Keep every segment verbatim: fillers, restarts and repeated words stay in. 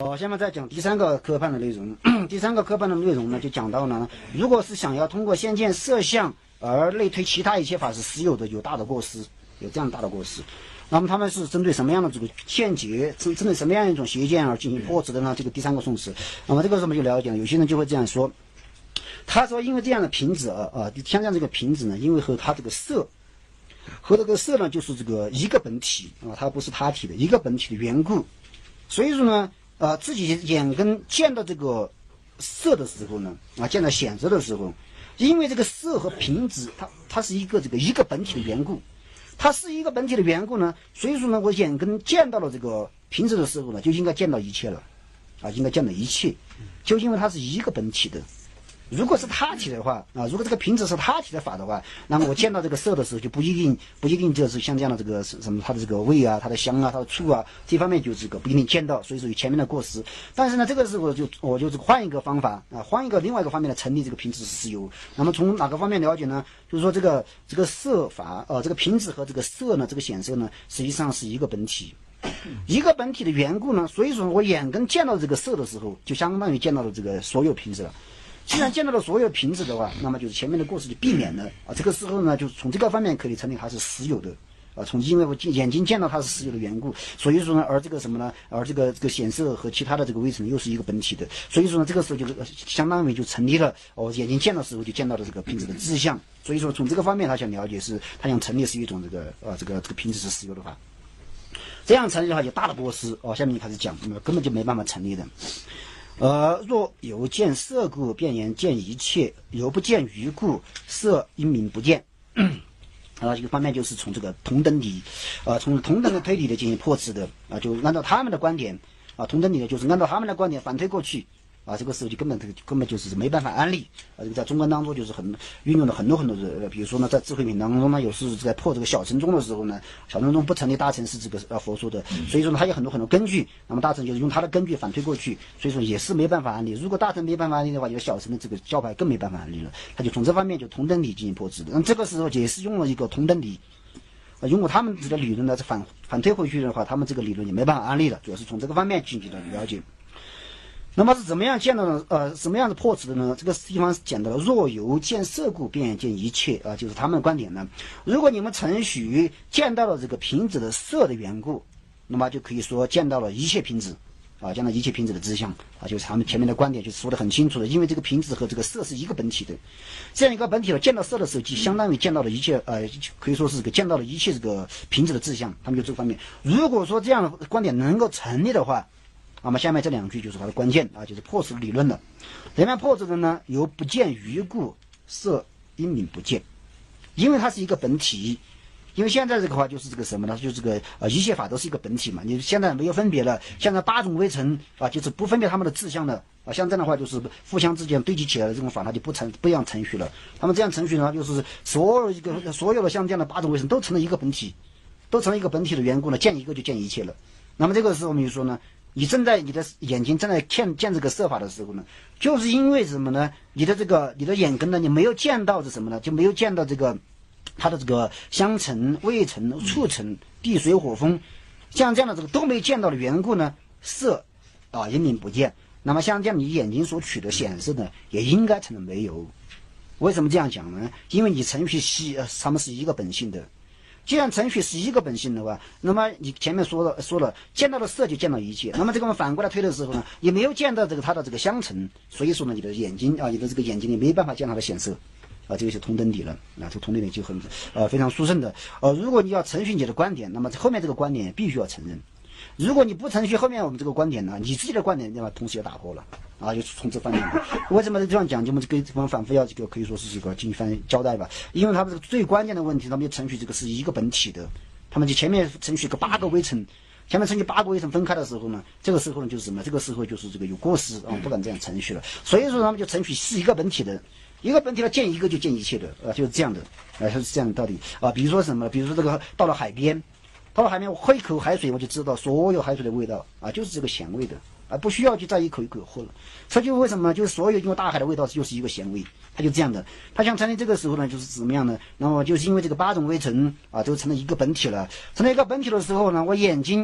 好，下面再讲第三个科判的内容。第三个科判的内容呢，就讲到了，如果是想要通过先见色相而类推其他一切法是实有的，有大的过失，有这样大的过失。那么他们是针对什么样的这个见解，针针对什么样一种邪见而进行破斥的呢？这个第三个宋词，那么这个时候我们就了解了，有些人就会这样说，他说因为这样的瓶子啊啊，像这样这个瓶子呢，因为和它这个色。和这个色呢，就是这个一个本体啊，它不是他体的一个本体的缘故，所以说呢，呃，自己眼根见到这个色的时候呢，啊，见到显色的时候，因为这个色和瓶子，它它是一个这个一个本体的缘故，它是一个本体的缘故呢，所以说呢，我眼根见到了这个瓶子的时候呢，就应该见到一切了，啊，应该见到一切，就因为它是一个本体的。如果是他体的话啊，如果这个瓶子是他体的法的话，那么我见到这个色的时候就不一定不一定就是像这样的这个什么它的这个味啊、它的香啊、它的触啊这方面就这个不一定见到，所以说有前面的过失。但是呢，这个时候就我就是换一个方法啊，换一个另外一个方面的成立这个瓶子是实有。那么从哪个方面了解呢？就是说这个这个色法呃，这个瓶子和这个色呢，这个显色呢，实际上是一个本体。一个本体的缘故呢，所以说我眼根见到这个色的时候，就相当于见到了这个所有瓶子了。既然见到了所有瓶子的话，那么就是前面的过失就避免了啊。这个时候呢，就是从这个方面可以成立它是实有的啊。从因为我眼睛见到它是实有的缘故，所以说呢，而这个什么呢？而这个这个显色和其他的这个微尘又是一个本体的，所以说呢，这个时候就是相当于就成立了哦，眼睛见到时候就见到了这个瓶子的志向。所以说从这个方面他想了解是，他想成立是一种这个啊这个这个瓶子是实有的话，这样成立的话有大的过失哦。下面就开始讲，根本就没办法成立的。而若有见色故，便言见一切；有不见余故，色因名不见。啊，这个方面就是从这个同等理，呃，从同等的推理的进行破斥的啊，就按照他们的观点啊，同等理的就是按照他们的观点反推过去。啊，这个时候就根本根本就是没办法安利啊！这个在中观当中就是很运用了很多很多的，比如说呢，在智慧品当中呢，有时在破这个小乘宗的时候呢，小乘宗不成立大乘是这个呃佛说的，所以说呢，他有很多很多根据，那么大乘就是用他的根据反推过去，所以说也是没办法安利。如果大乘没办法安利的话，有小乘的这个教派更没办法安利了，他就从这方面就同等理进行破斥的。那这个时候也是用了一个同等理。啊，如果他们这个理论呢，反反推回去的话，他们这个理论也没办法安利了，主要是从这个方面进行的了解。那么是怎么样见到的？呃，什么样的破斥的呢？这个地方讲到了，若有见色故，便见一切啊，就是他们的观点呢。如果你们承许见到了这个瓶子的色的缘故，那么就可以说见到了一切瓶子啊，见到一切瓶子的志向啊，就是他们前面的观点就说得很清楚的，因为这个瓶子和这个色是一个本体的，这样一个本体了，见到色的时候，就相当于见到了一切，呃，可以说是这个见到了一切这个瓶子的志向，他们就这方面。如果说这样的观点能够成立的话，那么下面这两句就是它的关键啊，就是破斥理论的。怎么样破斥的呢？有不见余故，色因名不见，因为它是一个本体。因为现在这个话就是这个什么呢？就是这个呃一切法都是一个本体嘛。你现在没有分别了，现在八种微尘啊，就是不分别他们的志向的啊。像这样的话，就是互相之间堆积起来的这种法，它就不成不一样程序了。他们这样程序呢，就是所有一个所有的像这样的八种微尘都成了一个本体，都成了一个本体的缘故呢，见一个就见一切了。那么这个时候我们就说呢。你正在你的眼睛正在见见这个色法的时候呢，就是因为什么呢？你的这个你的眼根呢，你没有见到这什么呢？就没有见到这个它的这个香尘、味尘、触尘、地水火风，像这样的这个都没见到的缘故呢，色啊因名不见。那么像这样你眼睛所取的显示呢，也应该成了没有。为什么这样讲呢？因为你程序系呃他们是一个本性的。既然程序是一个本性的话，那么你前面说了说了，见到了色就见到一切。那么这个我们反过来推的时候呢，也没有见到这个它的这个相乘，所以说呢，你的眼睛啊，你的这个眼睛里没办法见它的显色，啊，这个是同等理了啊，这个同等理就很呃非常殊胜的。呃，如果你要承许你的观点，那么后面这个观点也必须要承认。如果你不承许后面我们这个观点呢，你自己的观点那么同时也打破了啊，就从这方面。为什么这样讲？就我们这个我们反复要这个可以说是这个进行翻交代吧，因为他们这个最关键的问题，他们就承许这个是一个本体的，他们就前面承许个八个微尘，前面承许八个微尘分开的时候呢，这个时候呢就是什么？这个时候就是这个有过失啊，不敢这样承许了。所以说他们就承许是一个本体的。一个本体要见一个就见一切的，呃，就是这样的，呃，是这样的道理啊。比如说什么？比如说这个到了海边。到了海边，我喝一口海水，我就知道所有海水的味道啊，就是这个咸味的啊，不需要去再一口一口喝了。这就为什么？就是所有因为大海的味道就是一个咸味，它就这样的。它想成立这个时候呢，就是怎么样呢？那么就是因为这个八种微尘啊，都成了一个本体了。成了一个本体的时候呢，我眼睛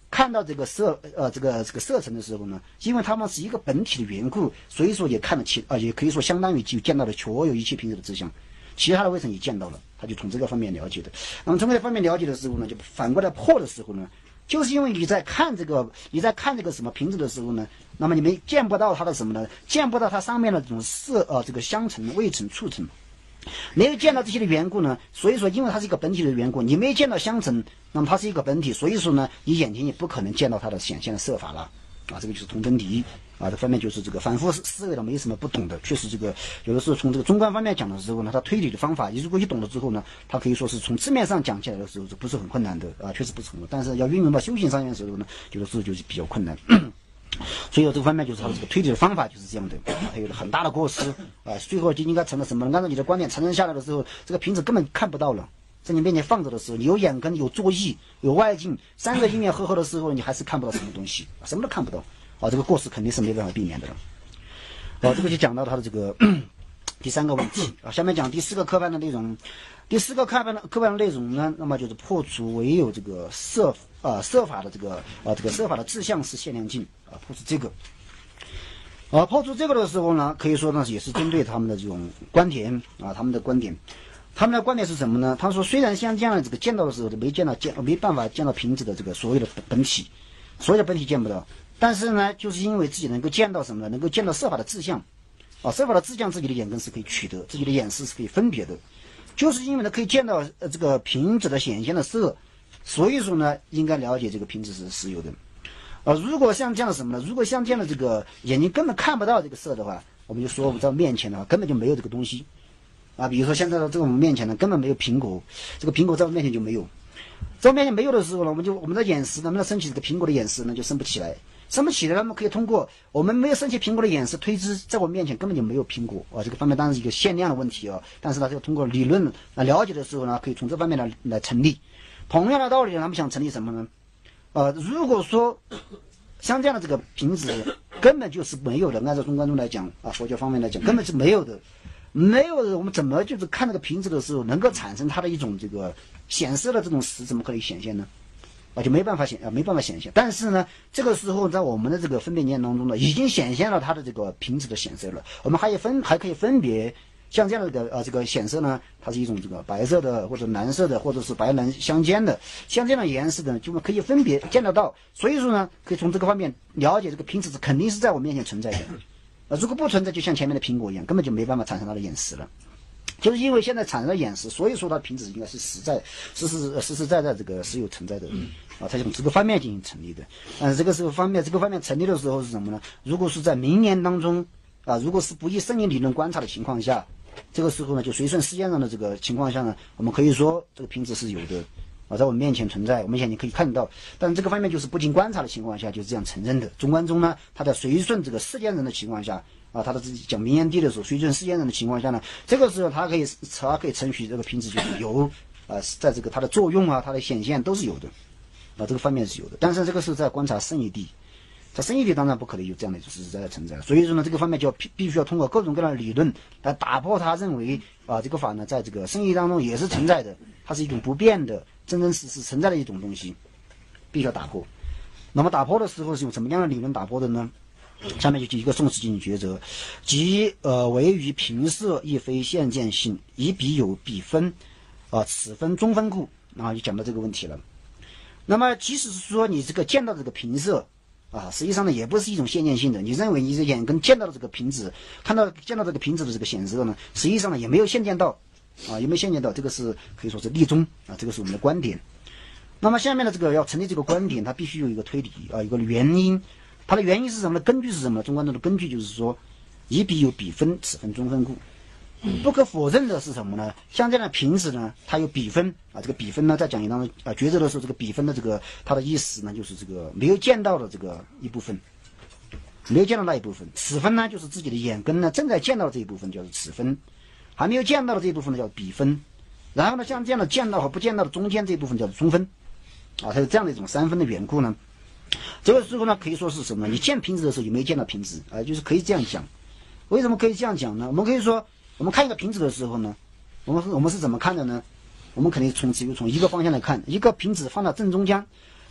看到这个色呃这个这个色层的时候呢，因为它们是一个本体的缘故，所以说也看得起啊，也可以说相当于就见到了所有一切瓶子的质相，其他的微尘也见到了，他就从这个方面了解的。那么从这个方面了解的时候呢，就反过来破的时候呢，就是因为你在看这个你在看这个什么瓶子的时候呢，那么你们见不到它的什么呢？见不到它上面的这种色呃这个相层、味层、触层。没有见到这些的缘故呢，所以说因为它是一个本体的缘故，你没见到相层，那么它是一个本体，所以说呢，你眼睛也不可能见到它的显现的色法了啊，这个就是同真谛啊，这方面就是这个反复思维的没什么不懂的，确实这个有的时候从这个中观方面讲的时候呢，它推理的方法，你如果一懂了之后呢，它可以说是从字面上讲起来的时候是不是很困难的啊，确实不是很困难，但是要运用到修行上面的时候呢，有的时候就是比较困难。所以这个方面就是他的这个推理的方法就是这样的，还有很大的过失啊，最后就应该成了什么？按照你的观点承认下来的时候，这个瓶子根本看不到了，在你面前放着的时候，你有眼根、有作意、有外境，三个因缘合合的时候，你还是看不到什么东西，什么都看不到啊，这个过失肯定是没办法避免的了。好，这个就讲到他的这个第三个问题啊，下面讲第四个科判的内容。第四个科判的科判的内容呢，那么就是破除唯有这个色啊色法的这个啊这个色法的志向是限量境啊，破除这个。啊，破除这个的时候呢，可以说呢也是针对他们的这种观点啊，他们的观点，他们的观点是什么呢？他说虽然像这样的这个见到的时候没见到见没办法见到瓶子的这个所有的本体，所有的本体见不到，但是呢，就是因为自己能够见到什么呢？能够见到色法的志向啊，色法的志向自己的眼根是可以取得，自己的眼识是可以分别的。就是因为呢可以见到呃这个瓶子的显现的色，所以说呢应该了解这个瓶子是实有的。呃，如果像这样的什么呢？如果像这样的这个眼睛根本看不到这个色的话，我们就说我们在面前的话根本就没有这个东西啊。比如说现在的这个我们面前呢根本没有苹果，这个苹果在我们面前就没有，在我面前没有的时候呢，我们就我们的眼识能不能升起这个苹果的眼识呢？就升不起来。升不起来，我们可以通过我们没有升起苹果的眼识推知，在我面前根本就没有苹果啊。这个方面当然是一个限量的问题啊，但是呢，就通过理论来了解的时候呢，可以从这方面来来成立。同样的道理，他们想成立什么呢？呃，如果说像这样的这个瓶子根本就是没有的，按照中观中来讲啊，佛教方面来讲根本是没有的，没有的，我们怎么就是看这个瓶子的时候能够产生它的一种这个显色的这种识，怎么可以显现呢？啊，就没办法显啊，没办法显现。但是呢，这个时候在我们的这个分辨念当中呢，已经显现了它的这个瓶子的显色了。我们还有分，还可以分别像这样的这个呃这个显色呢，它是一种这个白色的或者蓝色的，或者是白蓝相间的，像这样的颜色的，就可以分别见得到。所以说呢，可以从这个方面了解这个瓶子是肯定是在我面前存在的。啊，如果不存在，就像前面的苹果一样，根本就没办法产生它的眼识了。就是因为现在产生了眼识，所以说它瓶子应该是实在、实实实实在在这个是有存在的啊，它从这个方面进行成立的。但是这个时候方面，这个方面成立的时候是什么呢？如果是在明年当中啊，如果是不以圣义理论观察的情况下，这个时候呢，就随顺世间上的这个情况下呢，我们可以说这个瓶子是有的啊，在我们面前存在，我们现在可以看到。但是这个方面就是不经观察的情况下，就是这样承认的。中观中呢，它在随顺这个世间人的情况下。啊，他的自己讲名言谛的时候，随顺世间人的情况下呢，这个时候他可以，他可以承许这个瓶子就是有，啊，在这个它的作用啊，它的显现都是有的，啊，这个方面是有的。但是这个是在观察圣义谛，在圣义谛当然不可能有这样的实实在在存在。所以说呢，这个方面就要必必须要通过各种各样的理论来打破他认为啊，这个法呢，在这个圣义当中也是存在的，它是一种不变的、真真实实存在的一种东西，必须要打破。那么打破的时候是用什么样的理论打破的呢？下面就举一个宋词进行抉择，即呃唯于平色亦非现见性，以彼有彼分，啊、呃、此分中分故，然后就讲到这个问题了。那么即使是说你这个见到这个平色啊，实际上呢也不是一种现见性的，你认为你的眼根见到的这个瓶子，看到见到这个瓶子的这个显色呢，实际上呢也没有现见到啊，也没有现见到，这个是可以说是立中啊，这个是我们的观点。那么下面的这个要成立这个观点，它必须有一个推理啊，一个原因。它的原因是什么呢？根据是什么呢？中观中的根据就是说，以彼有彼分，此分中分故。不可否认的是什么呢？像这样的瓶子呢，它有彼分啊。这个彼分呢，在讲义当中啊，抉择的时候，这个彼分的这个它的意思呢，就是这个没有见到的这个一部分，没有见到那一部分。此分呢，就是自己的眼根呢正在见到这一部分，叫做此分；还没有见到的这一部分呢，叫彼分。然后呢，像这样的见到和不见到的中间这一部分叫做中分啊。它有这样的一种三分的缘故呢。这个时候呢，可以说是什么？你见瓶子的时候有没有见到瓶子啊、呃？就是可以这样讲。为什么可以这样讲呢？我们可以说，我们看一个瓶子的时候呢，我们我们是怎么看的呢？我们肯定从只有从一个方向来看，一个瓶子放到正中间，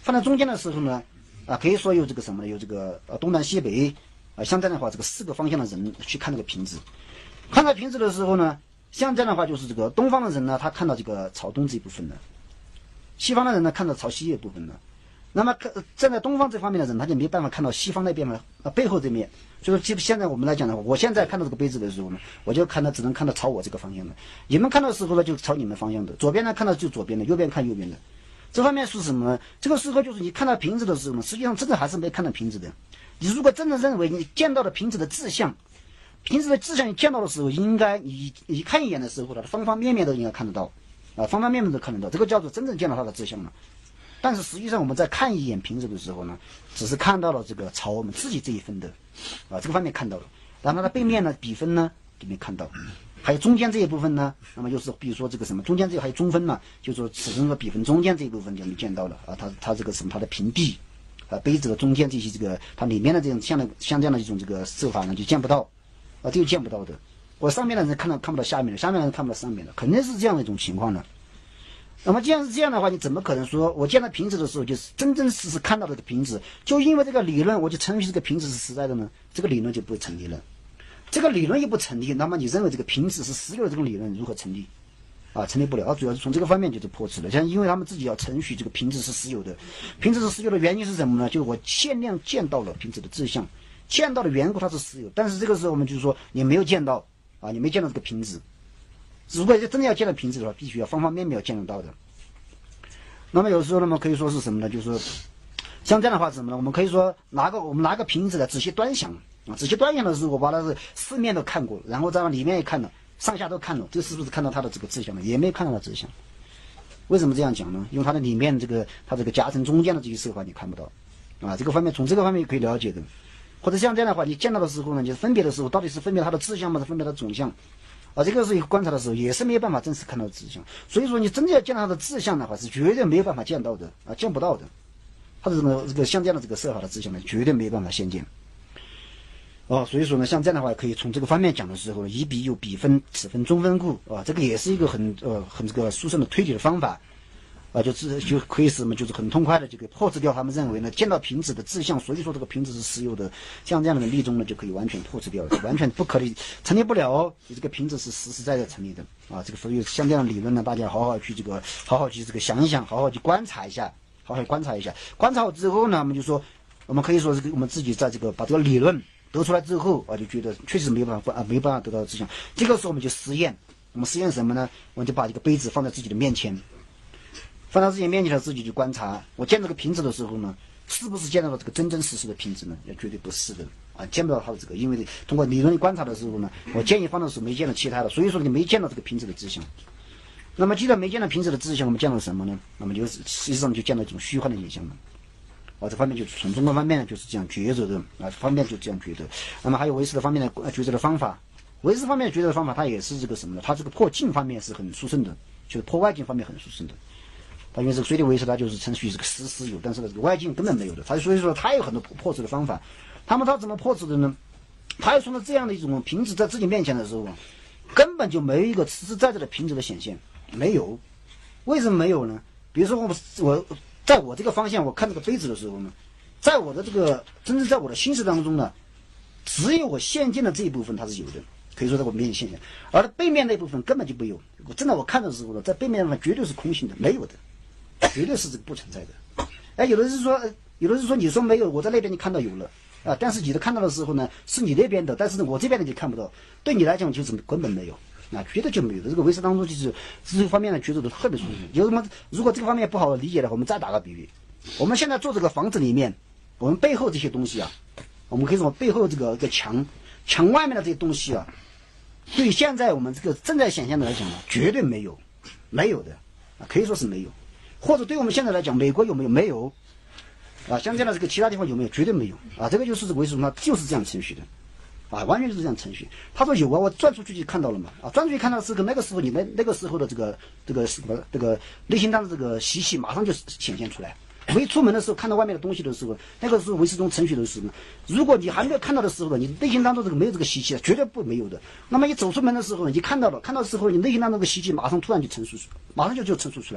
放在中间的时候呢，啊，可以说有这个什么呢？有这个呃东南西北啊，像这样的话，这个四个方向的人去看这个瓶子。看到瓶子的时候呢，像这样的话，就是这个东方的人呢，他看到这个朝东这一部分的；西方的人呢，看到朝西这部分的。那么站在东方这方面的人，他就没办法看到西方那边的呃背后这面。所以说，现在我们来讲的话，我现在看到这个杯子的时候呢，我就看到只能看到朝我这个方向的；你们看到的时候呢，就朝你们方向的；左边呢看到就左边的，右边看右边的。这方面是什么呢？这个时候就是你看到瓶子的时候呢，实际上真的还是没看到瓶子的。你如果真的认为你见到了瓶子的志向，瓶子的志向你见到的时候，应该你你看一眼的时候呢，方方面面都应该看得到，啊，方方面面都看得到，这个叫做真正见到它的志向了。但是实际上我们在看一眼瓶子的时候呢，只是看到了这个朝我们自己这一分的，啊，这个方面看到了，然后它背面呢比分呢就没看到，还有中间这一部分呢，那么就是比如说这个什么中间这还有中分嘛，就是说此中和比分中间这一部分就没见到了啊，它它这个什么它的瓶壁啊杯子的中间这些这个它里面的这种像像这样的一种这个手法呢就见不到啊，这个见不到的。我上面的人看到看不到下面的，下面的人看不到上面的，肯定是这样的一种情况的。那么既然是这样的话，你怎么可能说我见到瓶子的时候就是真真实实看到这个瓶子，就因为这个理论我就承许这个瓶子是实在的呢？这个理论就不成立了。这个理论也不成立，那么你认为这个瓶子是实有的这种理论如何成立？啊，成立不了。主要是从这个方面就是破斥了。像因为他们自己要承许这个瓶子是实有的，瓶子是实有的原因是什么呢？就是我限量见到了瓶子的志向，见到的缘故它是实有，但是这个时候我们就是说你没有见到啊，你没见到这个瓶子。如果真的要见到瓶子的话，必须要方方面面要见得到的。那么有时候呢，我们可以说是什么呢？就是说像这样的话是什么呢？我们可以说拿个我们拿个瓶子来仔细端详啊，仔细端详的时候，我把它是四面都看过，然后再往里面也看了，上下都看了，这是不是看到它的这个志向呢？也没看到它志向。为什么这样讲呢？因为它的里面这个它这个夹层中间的这些色法你看不到啊，这个方面从这个方面可以了解的。或者像这样的话，你见到的时候呢，你分别的时候到底是分别它的志向吗？是分别它的总相？啊，这个是一个观察的时候也是没有办法真实看到志向，所以说你真的要见到它的志向的话，是绝对没有办法见到的啊，见不到的。它的这个这个像这样的这个色法的志向呢，绝对没有办法现见。哦，所以说呢，像这样的话，可以从这个方面讲的时候，以比有比分，此分中分故啊，这个也是一个很呃很这个殊胜的推理的方法。啊，就是就可以什么，就是很痛快的就可以破斥掉他们认为呢，见到瓶子的志向，所以说这个瓶子是实有的，像这样的例中呢，就可以完全破斥掉了，完全不可能成立不了。你这个瓶子是实实在在成立的啊，这个所以像这样的理论呢，大家好好去这个，好好去这个想一想，好好去观察一下，好好观察一下。观察好之后呢，我们就说，我们可以说是我们自己在这个把这个理论得出来之后啊，就觉得确实没有办法啊，没有办法得到志向。这个时候我们就实验，我们实验什么呢？我们就把这个杯子放在自己的面前。放到自己面前的自己去观察，我见这个瓶子的时候呢，是不是见到了这个真真实实的瓶子呢？也绝对不是的啊，见不到它的这个，因为通过理论观察的时候呢，我建议放的时候没见到其他的，所以说你没见到这个瓶子的志向。那么既然没见到瓶子的志向，我们见到什么呢？那么就是实际上就见到一种虚幻的现象了。啊，这方面就从中观方面呢就是这样抉择的啊，方面就这样抉择。那么还有唯识的方面的抉择的方法，唯识方面的抉择的方法，它也是这个什么呢？它这个破境方面是很殊胜的，就是破外境方面很殊胜的。因为这个水利唯识它就是程序这个实实有，但是呢这个外境根本没有的，它所以说它有很多破斥的方法。他们他怎么破斥的呢？他又从了这样的一种瓶子在自己面前的时候，根本就没有一个实实在在的瓶子的显现，没有。为什么没有呢？比如说我我在我这个方向我看这个杯子的时候呢，在我的这个真正在我的心识当中呢，只有我现见的这一部分它是有的，可以说在我面前现现，而背面那部分根本就没有。真的我看的时候呢，在背面上绝对是空性的，没有的。绝对是这个不存在的。哎，有的是说，有的是说，你说没有，我在那边你看到有了啊，但是你的看到的时候呢，是你那边的，但是呢，我这边的你看不到，对你来讲就是根本没有，啊，绝对就没有的。这个唯识当中就是这方面的抉择都特别殊胜。有什么？如果这个方面不好理解的话，我们再打个比喻，我们现在做这个房子里面，我们背后这些东西啊，我们可以说背后这个这个墙墙外面的这些东西啊，对现在我们这个正在显现的来讲呢，绝对没有，没有的啊，可以说是没有。或者对我们现在来讲，美国有没有？没有，啊，像这样的这个其他地方有没有？绝对没有，啊，这个就是为什么它就是这样程序的，啊，完全就是这样程序。他说有啊，我转出去就看到了嘛，啊，转出去看到是个那个时候你那那个时候的这个这个什么这个内心当中这个习气马上就显现出来。没出门的时候看到外面的东西的时候，那个时候唯识中程序的时候，如果你还没有看到的时候呢，你内心当中这个没有这个习气，绝对不没有的。那么你走出门的时候，你看到了，看到的时候，你内心当中这个习气马上突然就陈述出，马上就就陈述出来。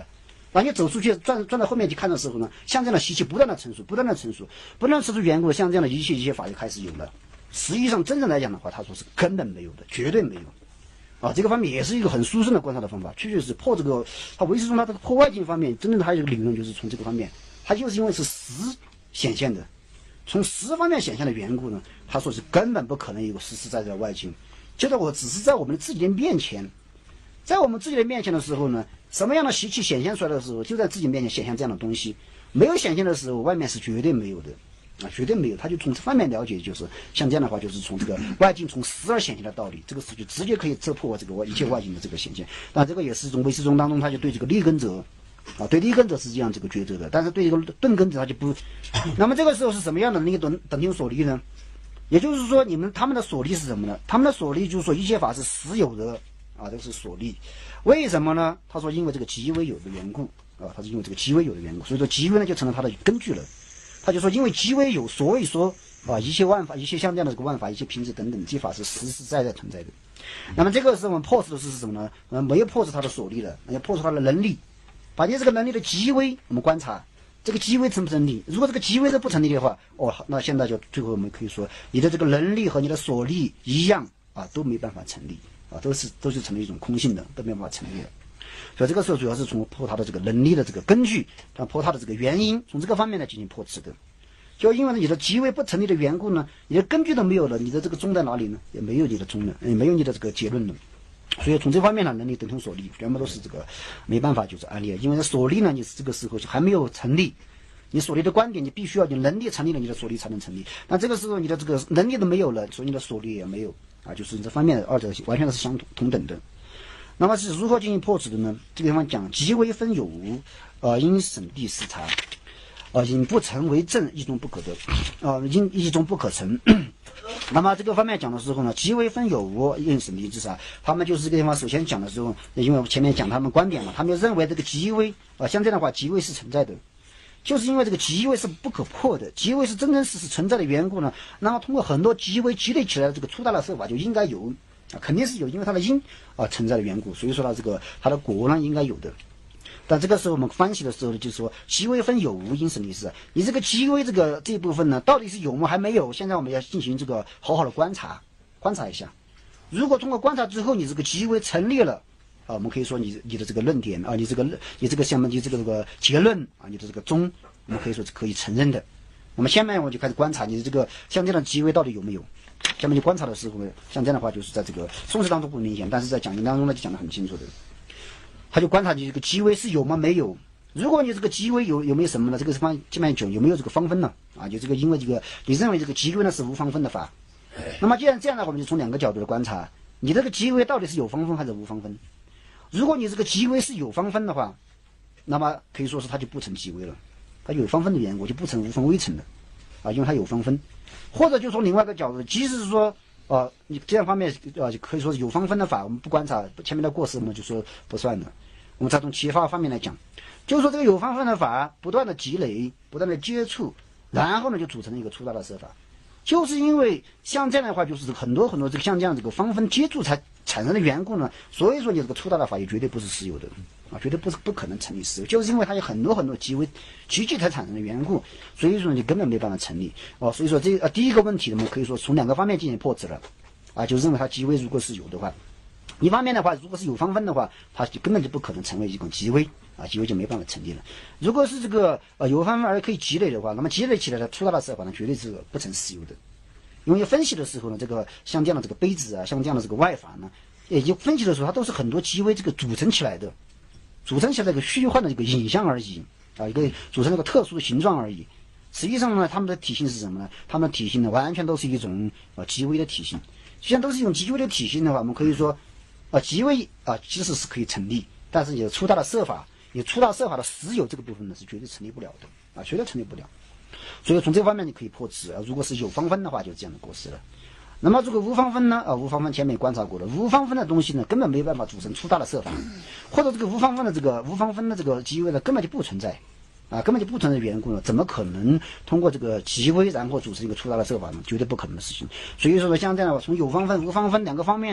然后你走出去转转到后面去看的时候呢，像这样的习气不断的成熟，不断的成熟，不断成熟缘故，像这样的一切一切法就开始有了。实际上真正来讲的话，他说是根本没有的，绝对没有。啊，这个方面也是一个很殊胜的观察的方法，确确实破这个他唯识中他这个破外境方面，真正的还有一个理论就是从这个方面，他就是因为是实显现的，从实方面显现的缘故呢，他说是根本不可能有个实实在在的外境，就是我只是在我们自己的面前，在我们自己的面前的时候呢，什么样的习气显现出来的时候，就在自己面前显现这样的东西，没有显现的时候，外面是绝对没有的。啊，绝对没有，他就从这方面了解，就是像这样的话，就是从这个外境从实而显现的道理，这个是就直接可以遮破这个一切外境的这个显现。但这个也是从唯识中当中，他就对这个立根者，啊，对立根者是这样这个抉择的，但是对这个顿根者他就不。那么这个时候是什么样的那个等等听所立呢？也就是说，你们他们的所立是什么呢？他们的所立就是说一切法是实有的啊，这个是所立。为什么呢？他说因为这个极为有的缘故啊，他是因为这个极为有的缘故，所以说极为呢就成了他的根据了。他就说，因为极为有，所以说啊，一切万法，一切像这样的这个万法，一切品质等等，这法是实实在在存在的。那么这个时候我们破除的是什么呢？呃，没有破除它的所立了，要破除它的能力，把你这个能力的极微，我们观察这个极微成不成立。如果这个极微是不成立的话，哦，那现在就最后我们可以说，你的这个能力和你的所立一样啊，都没办法成立啊，都是都是成了一种空性的，都没办法成立了。所以这个时候主要是从破它的这个能力的这个根据，破它的这个原因，从这个方面来进行破斥的。就因为你的极为不成立的缘故呢，你的根据都没有了，你的这个宗在哪里呢？也没有你的宗了，也没有你的这个结论了。所以从这方面呢，能力等同所立，全部都是这个没办法就是安立。因为所立呢，你这个时候还没有成立，你所立的观点，你必须要你能力成立了，你的所立才能成立。那这个时候你的这个能力都没有了，所以你的所立也没有啊，就是这方面的二者完全是相同同等的。那么是如何进行破斥的呢？这个地方讲极为分有无，呃，因审地视察，呃，因不成为正，一中不可得，呃，因一中不可成。那么这个方面讲的时候呢，极为分有无，因审地视察，他们就是这个地方首先讲的时候，因为前面讲他们观点嘛，他们认为这个极为啊、呃，像这样的话，极为是存在的，就是因为这个极为是不可破的，极为是真真实实存在的缘故呢，然后通过很多极为积累起来的这个粗大的设法就应该有。啊，肯定是有，因为它的因啊存在的缘故，所以说它这个它的果呢应该有的。但这个时候我们分析的时候呢，就是说极微分有无因审理是，你这个极微这个这一部分呢，到底是有吗？还没有？现在我们要进行这个好好的观察，观察一下。如果通过观察之后，你这个极微成立了，啊，我们可以说你你的这个论点啊，你这个你这个下面你这个这个结论啊，你的这个宗，我们可以说是可以承认的。那么下面我就开始观察你的这个像这样的极微到底有没有。下面就观察的时候呢，像这样的话，就是在这个宋词当中不明显，但是在讲经当中呢，就讲得很清楚的。他就观察你这个极微是有吗？没有。如果你这个极微有有没有什么呢？这个方下面讲有没有这个方分呢？啊，就这个因为这个你认为这个极微呢是无方分的法，那么既然这样呢，我们就从两个角度来观察，你这个极微到底是有方分还是无方分？如果你这个极微是有方分的话，那么可以说是它就不成极微了，它有方分的缘故就不成无分微成的，啊，因为它有方分。或者就从另外一个角度，即使是说，呃，你这样方面，呃，可以说是有方分的法，我们不观察前面的过失，我们就说不算的。我们再从其他方面来讲，就是说这个有方分的法，不断的积累，不断的接触，然后呢，就组成了一个粗大的设法。就是因为像这样的话，就是很多很多这个像这样这个方分接触才产生的缘故呢，所以说你这个粗大的法也绝对不是实有的。啊，绝对不是不可能成立实有，就是因为它有很多很多极为极具才产生的缘故，所以说你根本没办法成立哦。所以说这呃第一个问题呢，我们可以说从两个方面进行破斥了，啊，就认为它极为如果是有的话，一方面的话，如果是有方分的话，它就根本就不可能成为一种极微啊，极微就没办法成立了。如果是这个呃有方分而可以积累的话，那么积累起来的粗大的设法呢，绝对是不成实有的。因为分析的时候呢，这个像这样的这个杯子啊，像这样的这个外法呢，也就分析的时候，它都是很多极微这个组成起来的。组成起来一个虚幻的一个影像而已啊，一个组成一个特殊的形状而已。实际上呢，它们的体性是什么呢？它们的体性呢，完全都是一种呃极微的体性。既然都是一种极微的体性的话，我们可以说，啊，极微啊，即使是可以成立，但是有粗大的设法，有粗大设法的实有这个部分呢，是绝对成立不了的啊，绝对成立不了。所以从这方面你可以破斥啊，如果是有方分的话，就是这样的过失了。那么这个无方分呢？啊，无方分前面观察过了，无方分的东西呢，根本没办法组成粗大的设法，或者这个无方分的这个无方分的这个极微呢，根本就不存在，啊，根本就不存在的缘故呢，怎么可能通过这个极微然后组成一个粗大的设法呢？绝对不可能的事情。所以说呢，像这样从有方分、无方分两个方面呢，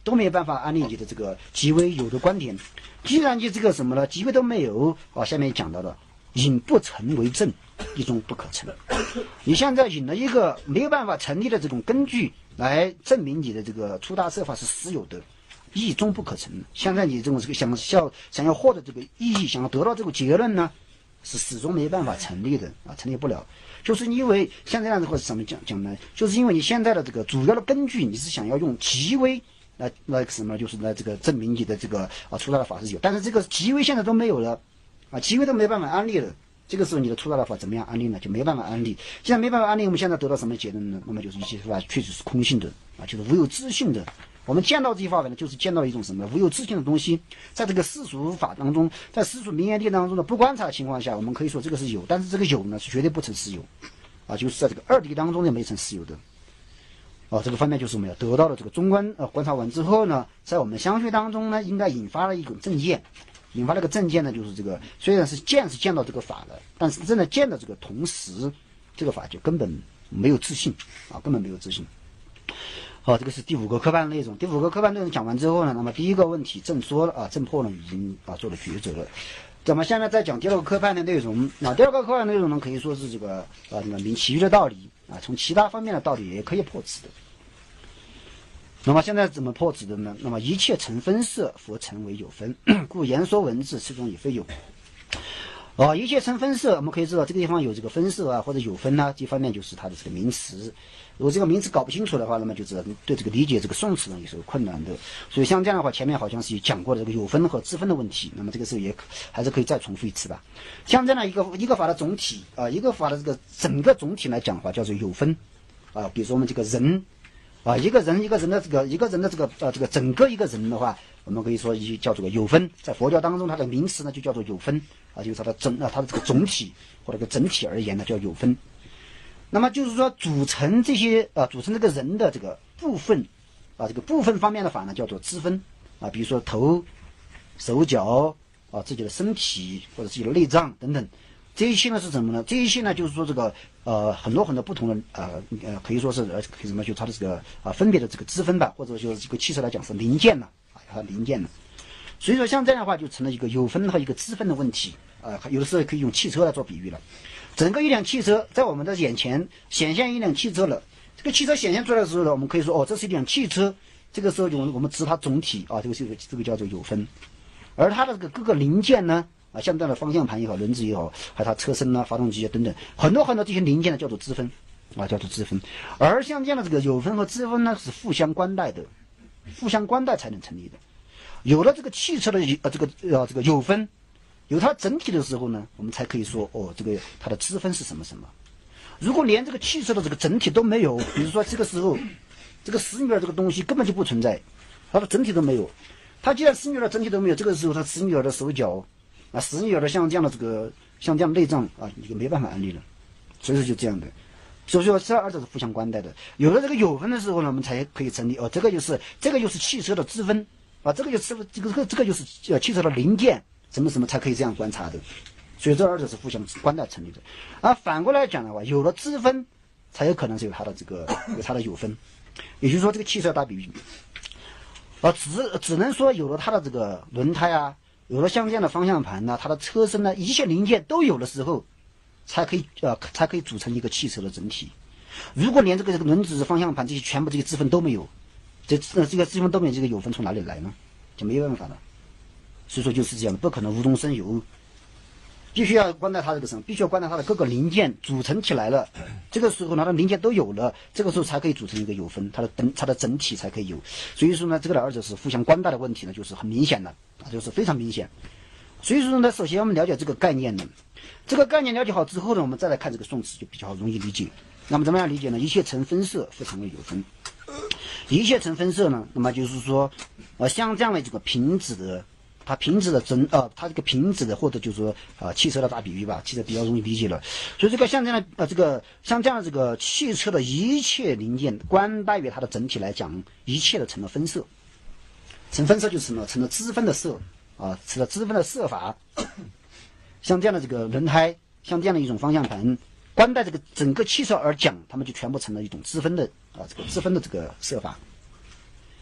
都没有办法安利你的这个极为有的观点。既然你这个什么呢，极为都没有啊，下面讲到的引不成为正，一中不可成。你现在引了一个没有办法成立的这种根据来证明你的这个出大设法是私有的，一中不可成。现在你这种这个想要想要获得这个意义，想要得到这个结论呢，是始终没办法成立的啊，成立不了。就是因为像这样子或者怎么讲讲呢？就是因为你现在的这个主要的根据，你是想要用极微来来什么，就是来这个证明你的这个啊出大的法是有，但是这个极微现在都没有了啊，极微都没办法安利了。这个时候你的出大的法怎么样安利呢？就没办法安利。既然没办法安利，我们现在得到什么结论呢？那么就是一切法确实是空性的啊，就是无有自性的。我们见到这些法呢，就是见到一种什么无有自性的东西，在这个世俗法当中，在世俗名言地当中的不观察的情况下，我们可以说这个是有，但是这个有呢是绝对不成实有，啊，就是在这个二谛当中也没成实有的，啊，这个方面就是我们要得到了这个中观呃观察完之后呢，在我们相续当中呢，应该引发了一种正见，引发了个正见呢，就是这个虽然是见是见到这个法了，但是真的见到这个同时，这个法就根本没有自信啊，根本没有自信。好，这个是第五个科判内容。第五个科判内容讲完之后呢，那么第一个问题正说了啊，正破论已经啊做了抉择了。咱们现在再讲第二个科判的内容。那第二个科判内容呢，可以说是这个啊，明其余的道理啊，从其他方面的道理也可以破此的。那么现在怎么破此的呢？那么一切成分色，佛成为有分，故言说文字，此中也非有。啊，一切成分色，我们可以知道这个地方有这个分色啊，或者有分呐、啊，这方面就是它的这个名词。如果这个名词搞不清楚的话，那么就知道对这个理解这个宋词呢也是有困难的。所以像这样的话，前面好像是讲过的这个有分和自分的问题，那么这个时候也还是可以再重复一次吧。像这样一个一个法的总体啊，一个法的这个整个总体来讲的话，叫做有分啊。比如说我们这个人啊，一个人一个人的这个一个人的这个呃这个整个一个人的话，我们可以说一叫做有分。在佛教当中，它的名词呢就叫做有分啊，就是它的整啊它的这个总体或者个整体而言呢叫有分。那么就是说，组成这些啊，组成这个人的这个部分啊，这个部分方面的法呢，叫做支分啊，比如说头、手脚啊，自己的身体或者自己的内脏等等，这一些呢是什么呢？这一些呢就是说这个呃很多很多不同的呃呃可以说是呃可以什么就它的这个啊分别的这个支分吧，或者就是这个汽车来讲是零件了啊，它零件了。所以说像这样的话，就成了一个有分和一个支分的问题啊，有的时候可以用汽车来做比喻了。整个一辆汽车在我们的眼前显现一辆汽车了，这个汽车显现出来的时候呢，我们可以说哦，这是一辆汽车。这个时候就我们指它总体啊，这个就是这个叫做有分。而它的这个各个零件呢啊，像这样的方向盘也好，轮子也好，还有它车身啊、发动机啊等等，很多很多这些零件呢叫做支分啊，叫做支分。而像这样的这个有分和支分呢是互相关带的，互相关带才能成立的。有了这个汽车的呃这个呃这个有分。有它整体的时候呢，我们才可以说哦，这个它的支分是什么什么。如果连这个汽车的这个整体都没有，比如说这个时候，这个十米尔这个东西根本就不存在，它的整体都没有。它既然十米尔整体都没有，这个时候它十米尔的手脚啊，十米尔的像这样的这个像这样的内脏啊，你就没办法安利了。所以说就这样的。所以说这二者是互相关带的。有了这个有分的时候呢，我们才可以成立哦，这个就是这个就是汽车的支分啊，这个就是这个这个这个就是呃汽车的零件。什么什么才可以这样观察的，所以这二者是互相关带成立的。而反过来讲的话，有了支分，才有可能是有它的这个有它的有分。也就是说，这个汽车打比喻，啊，只只能说有了它的这个轮胎啊，有了像这样的方向盘呐、啊，它的车身呢，一切零件都有的时候，才可以呃才可以组成一个汽车的整体。如果连这个这个轮子、方向盘这些全部这些支分都没有，这这这个支分都没有，这个有分从哪里来呢？就没办法了。所以说就是这样的，不可能无中生有，必须要关带它这个什么，必须要关带它的各个零件组成起来了，这个时候它的零件都有了，这个时候才可以组成一个有分，它的整它的整体才可以有。所以说呢，这个二者是互相关带的问题呢，就是很明显的啊，就是非常明显。所以说呢，首先我们了解这个概念呢，这个概念了解好之后呢，我们再来看这个宋词就比较容易理解。那么怎么样理解呢？一切成分色，复成为有分。一切成分色呢，那么就是说，呃，像这样的这个瓶子的。它瓶子的整呃，它这个瓶子的或者就是说啊、呃，汽车的打比喻吧，汽车比较容易理解了。所以这个像这样的呃，这个像这样的这个汽车的一切零件，关带于它的整体来讲，一切的成了分色。成分色就是什么？成了支分的色啊，成了支分的色法。像这样的这个轮胎，像这样的一种方向盘，关带这个整个汽车而讲，它们就全部成了一种支分的啊，这个支分的这个色法。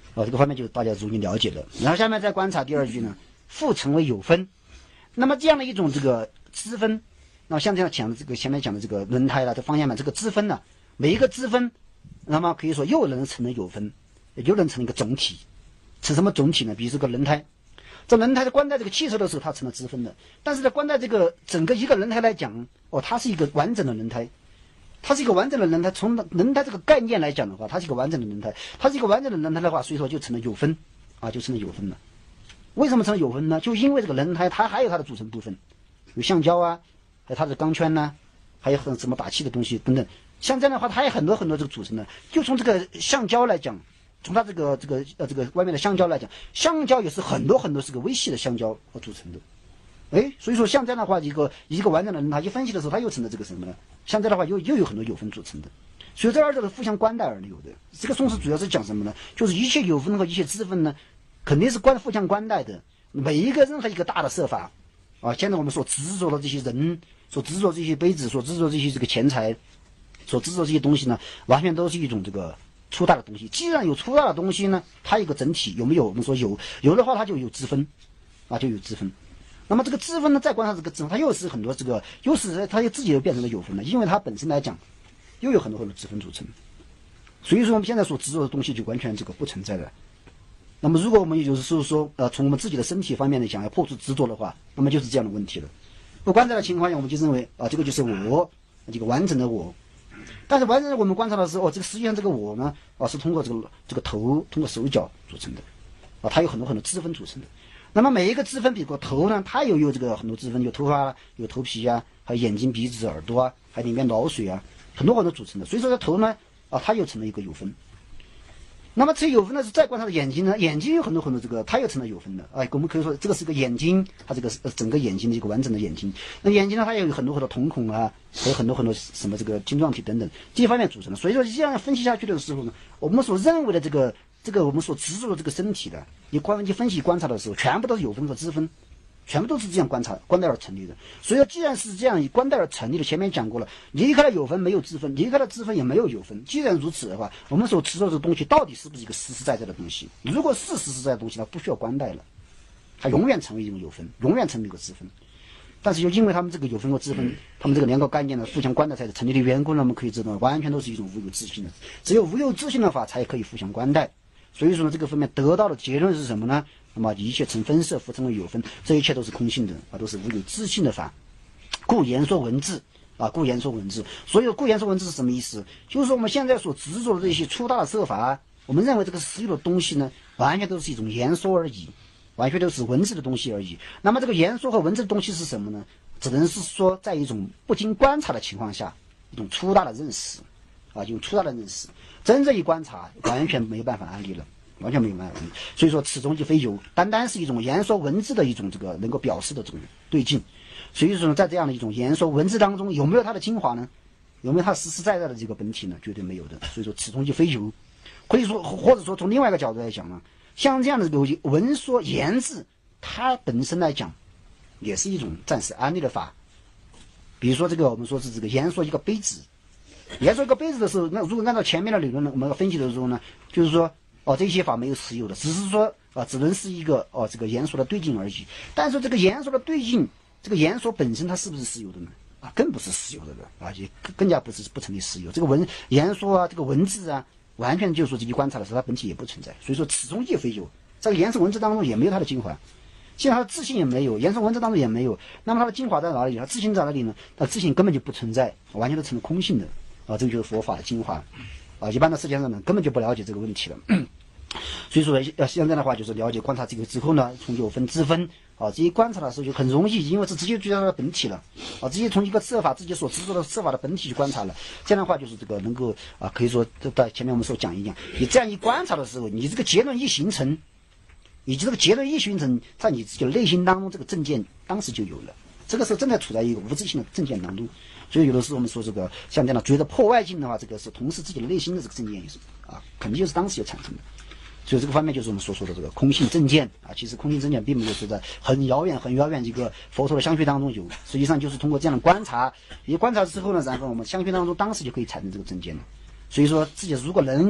哦，这个方面就大家容易了解了。然后下面再观察第二句呢，复成为有分。那么这样的一种这个支分，那么像这样讲的这个前面讲的这个轮胎了，这方向盘这个支分呢，每一个支分，那么可以说又能成为有分，又能成一个总体。成什么总体呢？比如这个轮胎，这轮胎在关在这个汽车的时候，它成了支分的。但是在关在这个整个一个轮胎来讲，哦，它是一个完整的轮胎。它是一个完整的轮胎，从轮胎这个概念来讲的话，它是一个完整的轮胎，它是一个完整的轮胎的话，所以说就成了有分，啊，就成了有分了。为什么成了有分呢？就因为这个轮胎它还有它的组成部分，有橡胶啊，还有它的钢圈呐、啊，还有很什么打气的东西等等。像这样的话，它还有很多很多这个组成的。就从这个橡胶来讲，从它这个这个呃这个外面的橡胶来讲，橡胶也是很多很多是个微细的橡胶而组成的。哎，所以说像这样的话，一个一个完整的轮胎一分析的时候，它又成了这个什么呢？像这样的话又又有很多有分组成的，所以这二者是互相关带而有的。这个宋词主要是讲什么呢？就是一切有分和一切支分呢，肯定是关互相关带的。每一个任何一个大的设法啊，现在我们所执着的这些人，所执着这些杯子，所执着这些这个钱财，所执着这些东西呢，完全都是一种这个粗大的东西。既然有粗大的东西呢，它有个整体，有没有？我们说有，有的话它就有支分，啊，就有支分。那么这个支分呢，再观察这个支分，它又是很多这个，又是它又自己又变成了有分了，因为它本身来讲，又有很多很多支分组成。所以说我们现在所执着的东西就完全这个不存在了。那么如果我们有的时候说，呃，从我们自己的身体方面来讲要破除执着的话，那么就是这样的问题了。不观察的情况下，我们就认为啊，这个就是我，这个完整的我。但是完整的我们观察的时候，哦，这个实际上这个我呢，啊，是通过这个这个头，通过手脚组成的，啊，它有很多很多支分组成的。那么每一个支分，比如头呢，它又有这个很多支分，有头发、有头皮啊，还有眼睛、鼻子、耳朵啊，还有里面脑水啊，很多很多组成的。所以说这头呢，啊，它又成了一个有分。那么这有分呢，是再观察的眼睛呢，眼睛有很多很多这个，它又成了有分的。哎，我们可以说这个是个眼睛，它这个是整个眼睛的一个完整的眼睛。那眼睛呢，它也有很多很多瞳孔啊，还有很多很多什么这个晶状体等等这些方面组成的。所以说这样分析下去的时候呢，我们所认为的这个。这个我们所执着的这个身体的，你观你分析观察的时候，全部都是有分和支分，全部都是这样观察关带而成立的。所以说，既然是这样以关带而成立的，前面讲过了，离开了有分没有支分，离开了支分也没有有分。既然如此的话，我们所执着的东西到底是不是一个实实在在的东西？如果是实实在在的东西，它不需要关带了，它永远成为一种有分，永远成为一个支分。但是就因为他们这个有分和支分，他们这个两个概念呢互相关带才是成立的缘故呢，我们可以知道，完全都是一种无有自性的。只有无有自性的法，才可以互相关带。所以说呢，这个方面得到的结论是什么呢？那么一切成分色，复成为有分，这一切都是空性的啊，都是无有自性的法。故言说文字啊，故言说文字。所以故言说文字是什么意思？就是说我们现在所执着的这些粗大的设法，我们认为这个实有的东西呢，完全都是一种言说而已，完全都是文字的东西而已。那么这个言说和文字的东西是什么呢？只能是说在一种不经观察的情况下，一种粗大的认识啊，用粗大的认识。真正一观察，完全没有办法安利了，完全没有办法安利。所以说，此中即非有，单单是一种言说文字的一种这个能够表示的这种对境。所以说呢，在这样的一种言说文字当中，有没有它的精华呢？有没有它实实在在的这个本体呢？绝对没有的。所以说，此中即非有。可以说，或者说从另外一个角度来讲呢，像这样的这个文说言字，它本身来讲，也是一种暂时安利的法。比如说这个，我们说是这个言说一个杯子。言说一个杯子的时候，那如果按照前面的理论呢，我们分析的时候呢，就是说，哦，这些法没有实有的，只是说啊，只能是一个哦这个言说的对境而已。但是这个言说的对境，这个言说本身它是不是实有的呢？啊，更不是实有的了，而且更加不是不成立实有。这个文言说啊，这个文字啊，完全就是说这些观察的时候，它本体也不存在。所以说，此中亦非有，这个言说文字当中也没有它的精华。既然它的自信也没有，言说文字当中也没有，那么它的精华在哪里？它自信在哪里呢？它自信根本就不存在，完全都成了空性的。啊，这个就是佛法的精华，啊，一般的世界上呢根本就不了解这个问题了。所以说，要现在的话就是了解观察这个之后呢，从有分支分啊，这些观察的时候就很容易，因为是直接追到它的本体了，啊，直接从一个设法自己所执着的设法的本体去观察了。这样的话就是这个能够啊，可以说在前面我们所讲一样，你这样一观察的时候，你这个结论一形成，以及这个结论一形成，在你自己的内心当中，这个正见当时就有了。这个时候正在处在一个无自性的正见当中。所以有的时候我们说这个像这样的觉得破外境的话，这个是同时自己的内心的这个正见也是啊，肯定就是当时就产生的。所以这个方面就是我们所说的这个空性正见啊，其实空性正见并没有说在很遥远很遥远这个佛陀的相续当中有，实际上就是通过这样的观察，一观察之后呢，然后我们相续当中当时就可以产生这个正见了。所以说自己如果能够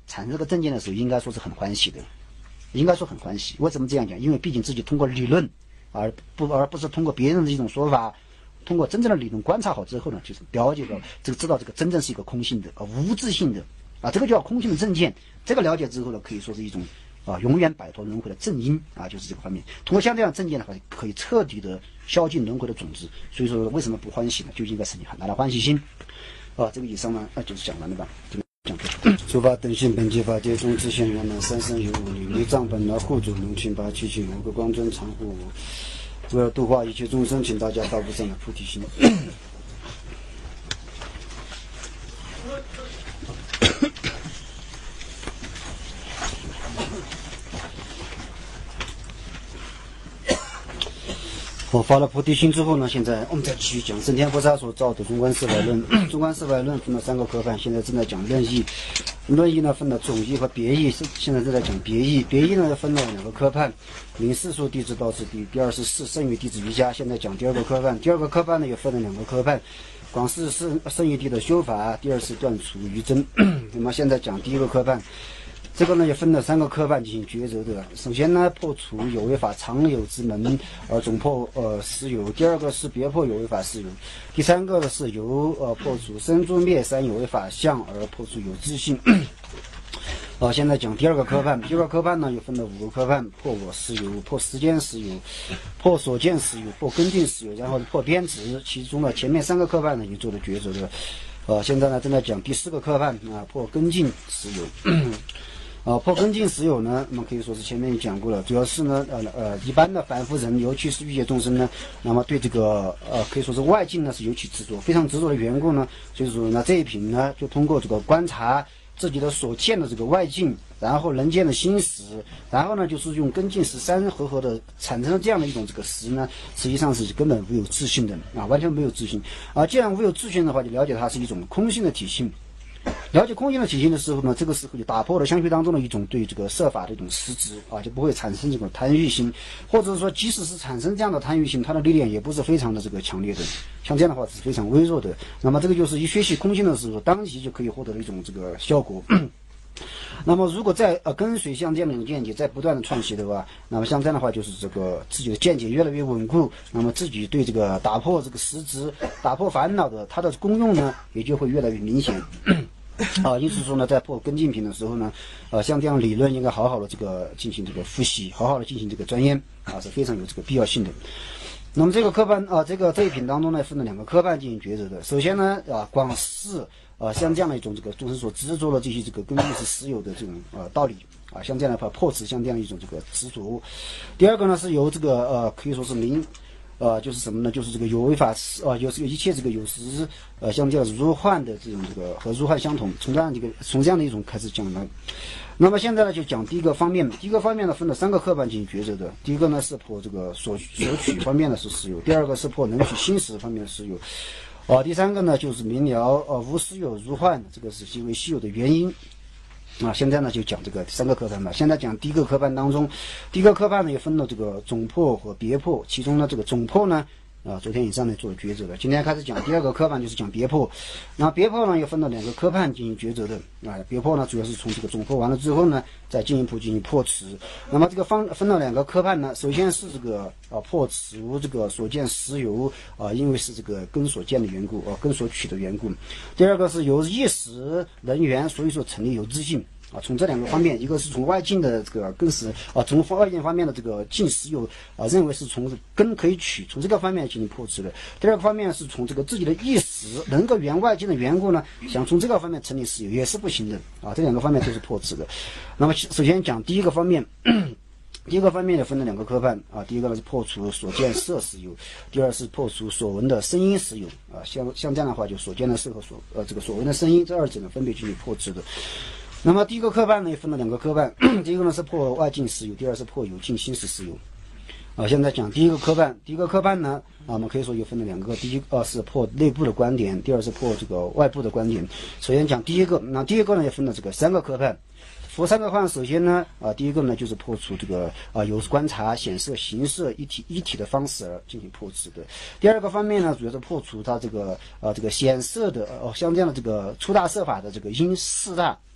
产生这个证件的时候，应该说是很欢喜的，应该说很欢喜。为什么这样讲？因为毕竟自己通过理论，而不而不是通过别人的一种说法，通过真正的理论观察好之后呢，就是了解到这个知道这个真正是一个空性的啊无自性的啊，这个叫空性的证件。这个了解之后呢，可以说是一种啊永远摆脱轮回的正因啊，就是这个方面。通过像这样的证件的话，可以彻底的消尽轮回的种子。所以说为什么不欢喜呢？就应该是你很大的欢喜心。啊，这个以上呢，啊就是讲完了吧？讲过。诸法等性本具法界中自性圆满，三生有五律，离藏本来护主龙群八七七五个光尊常护。为了度化一切众生，请大家发布这样的菩提心。我发了菩提心之后呢，现在我们再继续讲圣天菩萨所造的中观四百论。中观四百论分了三个科判，现在正在讲论义。论义呢分了总义和别义，现在正在讲别义。别义呢分了两个科判，名世俗弟子道次第，第二是四圣与弟子瑜伽。现在讲第二个科判，第二个科判呢也分了两个科判，广释圣圣义谛的修法，第二是断除余真。那么现在讲第一个科判。这个呢也分了三个科判进行抉择的。首先呢，破除有为法常有之门而总破呃实有；第二个是别破有为法实有；第三个是由呃破除生诸灭三有为法相而破除有自性。呃，现在讲第二个科判。第二个科判呢又分了五个科判：破我实有、破时间实有、破所见实有、破根境实有，然后破边执。其中呢前面三个科判呢已经做了抉择的。呃，现在呢正在讲第四个科判啊，破根境实有。啊，破根境实有呢，那么可以说是前面也讲过了，主要是呢，呃呃，一般的凡夫人，尤其是欲界众生呢，那么对这个呃可以说是外境呢是尤其执着，非常执着的缘故呢，所以说呢这一品呢就通过这个观察自己的所见的这个外境，然后人间的心识，然后呢就是用根境十三合合的产生了这样的一种这个识呢，实际上是根本没有自信的啊，完全没有自信啊。既然没有自信的话，就了解它是一种空性的体性。了解空性的体性的时候呢，这个时候就打破了相续当中的一种对这个色法的一种实质啊，就不会产生这种贪欲心，或者说即使是产生这样的贪欲心，它的力量也不是非常的这个强烈的，像这样的话是非常微弱的。那么这个就是一学习空性的时候，当即就可以获得一种这个效果。那么如果再呃跟随像这样的一种见解，在不断的串习的话，那么像这样的话就是这个自己的见解越来越稳固，那么自己对这个打破这个实质、打破烦恼的它的功用呢，也就会越来越明显。啊，因此说呢，在破根境品的时候呢，呃，像这样理论应该好好的这个进行这个复习，好好的进行这个钻研啊，是非常有这个必要性的。那么这个科判啊，这个这一品当中呢，分了两个科判进行抉择的。首先呢，啊，广释啊，像这样的一种这个众生所执着的这些这个根本是实有的这种呃道理啊，像这样的话破除像这样一种这个执着。第二个呢，是由这个呃可以说是明。呃，就是什么呢？就是这个有为法啊、呃，有这个一切这个有实呃，像这样如幻的这种这个和如幻相同，从这样这个从这样的一种开始讲呢。那么现在呢，就讲第一个方面。第一个方面呢，分了三个科判进行抉择的。第一个呢是破这个所所取方面的是实有，第二个是破能取心识方面的实有，啊、呃，第三个呢就是明了呃无实有如幻，这个是极为稀有的原因。啊，现在呢就讲这个三个科判吧。现在讲第一个科判当中，第一个科判呢也分了这个总破和别破，其中呢这个总破呢，啊，昨天以上呢做了抉择的。今天开始讲第二个科判，就是讲别破。那别破呢又分了两个科判进行抉择的。啊，别破呢主要是从这个总破完了之后呢，再进一步进行破持。那么这个方分了两个科判呢，首先是这个啊破除这个所见实有啊，因为是这个根所见的缘故啊，根所取的缘故。第二个是由意识人缘，所以说成立有自性。啊，从这两个方面，一个是从外境的这个根识啊，从外境方面的这个境识有啊，认为是从根可以取，从这个方面进行破持的。第二个方面是从这个自己的意识能够圆外境的缘故呢，想从这个方面成立实有也是不行的啊，这两个方面都是破持的。那么首先讲第一个方面。第一个方面呢分了两个科判啊，第一个呢是破除所见色实有，第二是破除所闻的声音实有啊，像像这样的话就所见的色和所呃这个所闻的声音这二者呢分别进行破持的。那么第一个科判呢也分了两个科判，第一个呢是破外境实有，第二是破有境心识实有。啊，现在讲第一个科判，第一个科判呢啊，我们可以说又分了两个，第一个是破内部的观点，第二是破这个外部的观点。首先讲第一个，那第一个呢也分了这个三个科判。佛三个科判，首先呢，啊，第一个呢就是破除这个啊由观察显色形色一体一体的方式而进行破除的。第二个方面呢，主要是破除它这个啊这个显色的哦、呃、像这样的这个粗大色法的这个因四大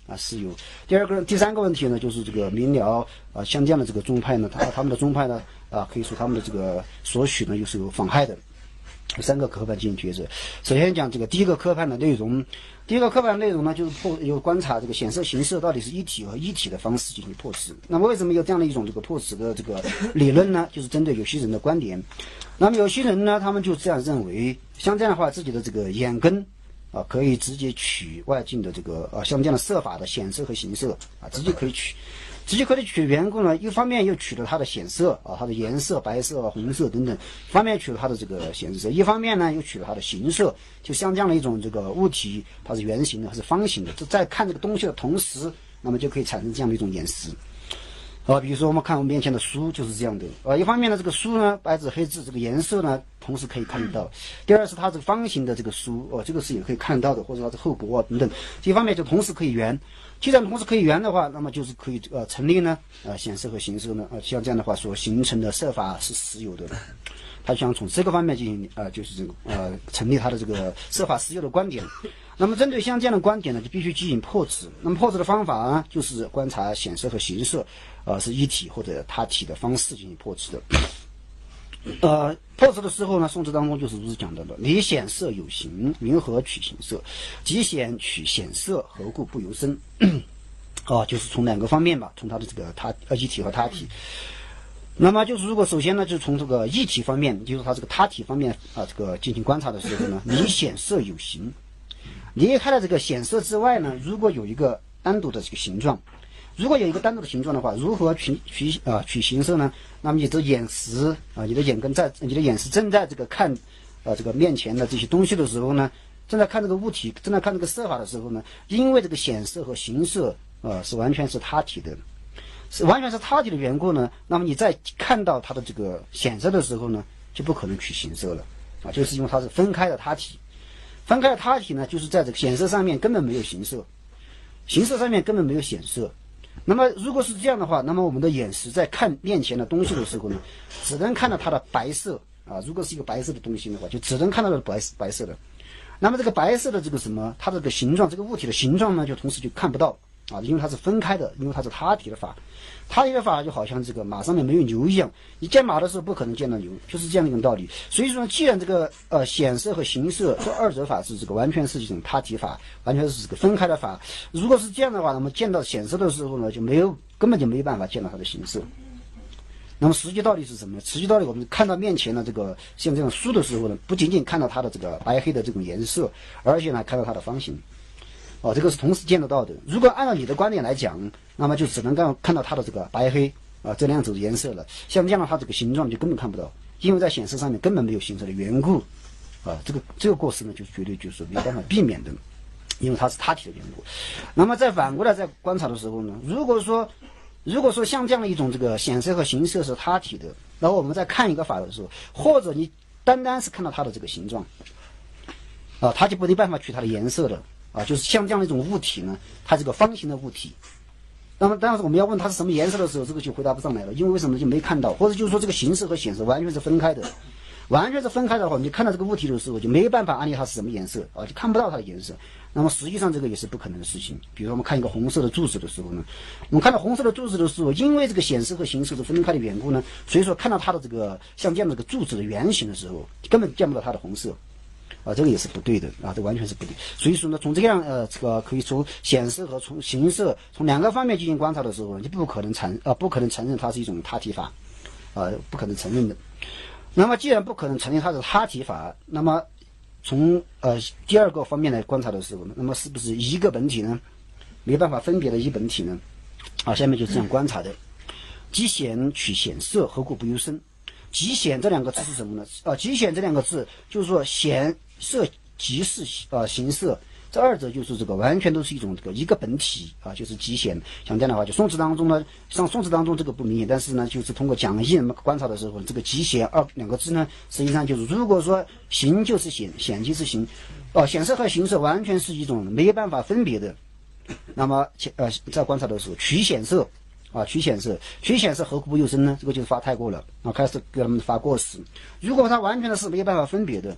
啊私有。第二个第三个问题呢，就是这个明辽啊相间的这个宗派呢，他他们的宗派呢啊可以说他们的这个所许呢又是有妨害的。三个科判进行抉择。首先讲这个第一个科判的内容，第一个科判内容呢，就是破有观察这个显色形色到底是一体和一体的方式进行破斥。那么为什么有这样的一种这个破斥的这个理论呢？就是针对有些人的观点。那么有些人呢，他们就这样认为，像这样的话，自己的这个眼根啊，可以直接取外境的这个啊，像这样的色法的显色和形色啊，直接可以取。直接可以取的缘故呢，一方面又取了它的显色啊，它的颜色、白色、红色等等；一方面取了它的这个显色，一方面呢又取了它的形色。就像这样的一种这个物体，它是圆形的还是方形的？这在看这个东西的同时，那么就可以产生这样的一种眼识。啊，比如说我们看我们面前的书就是这样的。啊，一方面呢，这个书呢白纸黑字，这个颜色呢同时可以看得到；第二是它这个方形的这个书，哦，这个是也可以看到的，或者它的厚薄啊等等。这一方面就同时可以圆。既然同时可以圆的话，那么就是可以呃成立呢呃显色和形色呢呃像这样的话所形成的色法是实有的，他想从这个方面进行呃就是这个呃成立他的这个色法实有的观点。那么针对像这样的观点呢，就必须进行破斥。那么破斥的方法呢，就是观察显色和形色呃是一体或者他体的方式进行破斥的。呃，破斥的时候呢，宋词当中就是如此讲到的：离显色有形，云何取形色？即显取显色，何故不由身？啊，就是从两个方面吧，从它的这个他呃一体和他体。那么就是如果首先呢，就是从这个一体方面，就是它这个他体方面啊，这个进行观察的时候呢，离显色有形，离开了这个显色之外呢，如果有一个单独的这个形状。如果有一个单独的形状的话，如何取取啊取形色呢？那么你的眼识啊，你的眼根在，你的眼识正在这个看，呃这个面前的这些东西的时候呢，正在看这个物体，正在看这个色法的时候呢，因为这个显色和形色呃是完全是他体的，是完全是他体的缘故呢，那么你在看到它的这个显色的时候呢，就不可能取形色了啊，就是因为它是分开的他体，分开的他体呢，就是在这个显色上面根本没有形色，形色上面根本没有显色。那么如果是这样的话，那么我们的眼识在看面前的东西的时候呢，只能看到它的白色啊。如果是一个白色的东西的话，就只能看到的白白色的。那么这个白色的这个什么，它的这个形状，这个物体的形状呢，就同时就看不到啊，因为它是分开的，因为它是他体的法。他体的法就好像这个马上面没有牛一样，你见马的时候不可能见到牛，就是这样的一种道理。所以说，既然这个呃显色和形色这二者法是这个完全是一种他体法，完全是这个分开的法。如果是这样的话，那么见到显色的时候呢，就没有根本就没办法见到它的形色。那么实际道理是什么呢？实际道理我们看到面前的这个像这样书的时候呢，不仅仅看到它的这个白黑的这种颜色，而且呢看到它的方形。哦，这个是同时见得到的。如果按照你的观点来讲，那么就只能看看到它的这个白黑啊这两种颜色了。像这样的它这个形状就根本看不到，因为在显示上面根本没有形色的缘故啊。这个这个过失呢，就绝对就是没办法避免的，因为它是他体的缘故。那么再反过来在观察的时候呢，如果说如果说像这样的一种这个显色和形色是他体的，然后我们在看一个法的时候，或者你单单是看到它的这个形状啊，它就没办法取它的颜色的。啊，就是像这样的一种物体呢，它是个方形的物体。那么，但是我们要问它是什么颜色的时候，这个就回答不上来了，因为为什么就没看到，或者就是说这个形色和显色完全是分开的，完全是分开的话，你看到这个物体的时候就没办法按理它是什么颜色啊，就看不到它的颜色。那么实际上这个也是不可能的事情。比如说我们看一个红色的柱子的时候呢，我们看到红色的柱子的时候，因为这个显色和形色是分开的缘故呢，所以说看到它的这个像这样的这个柱子的圆形的时候，根本见不到它的红色。啊，这个也是不对的啊，这完全是不对。所以说呢，从这样呃，这个可以从显色和从形色从两个方面进行观察的时候，就不可能承啊，不可能承认它是一种他体法，啊，不可能承认的。那么既然不可能承认它是他体法，那么从呃第二个方面来观察的时候呢，那么是不是一个本体呢？没办法分别的一本体呢？啊，下面就这样观察的：即显取显色，何故不由身？即显这两个字是什么呢？啊，即显这两个字就是说显色即是啊形色，这二者就是这个完全都是一种这个一个本体啊，就是即显。像这样的话，就宋词当中呢，像宋词当中这个不明显，但是呢，就是通过讲义观察的时候，这个即显二两个字呢，实际上就是如果说形就是显，显即是形，哦、啊，显色和形色完全是一种没办法分别的。那么呃，在观察的时候，取显色。啊，取显色，取显色何故不由身呢？这个就是发太过了啊，开始给他们发过失。如果他完全的是没办法分别的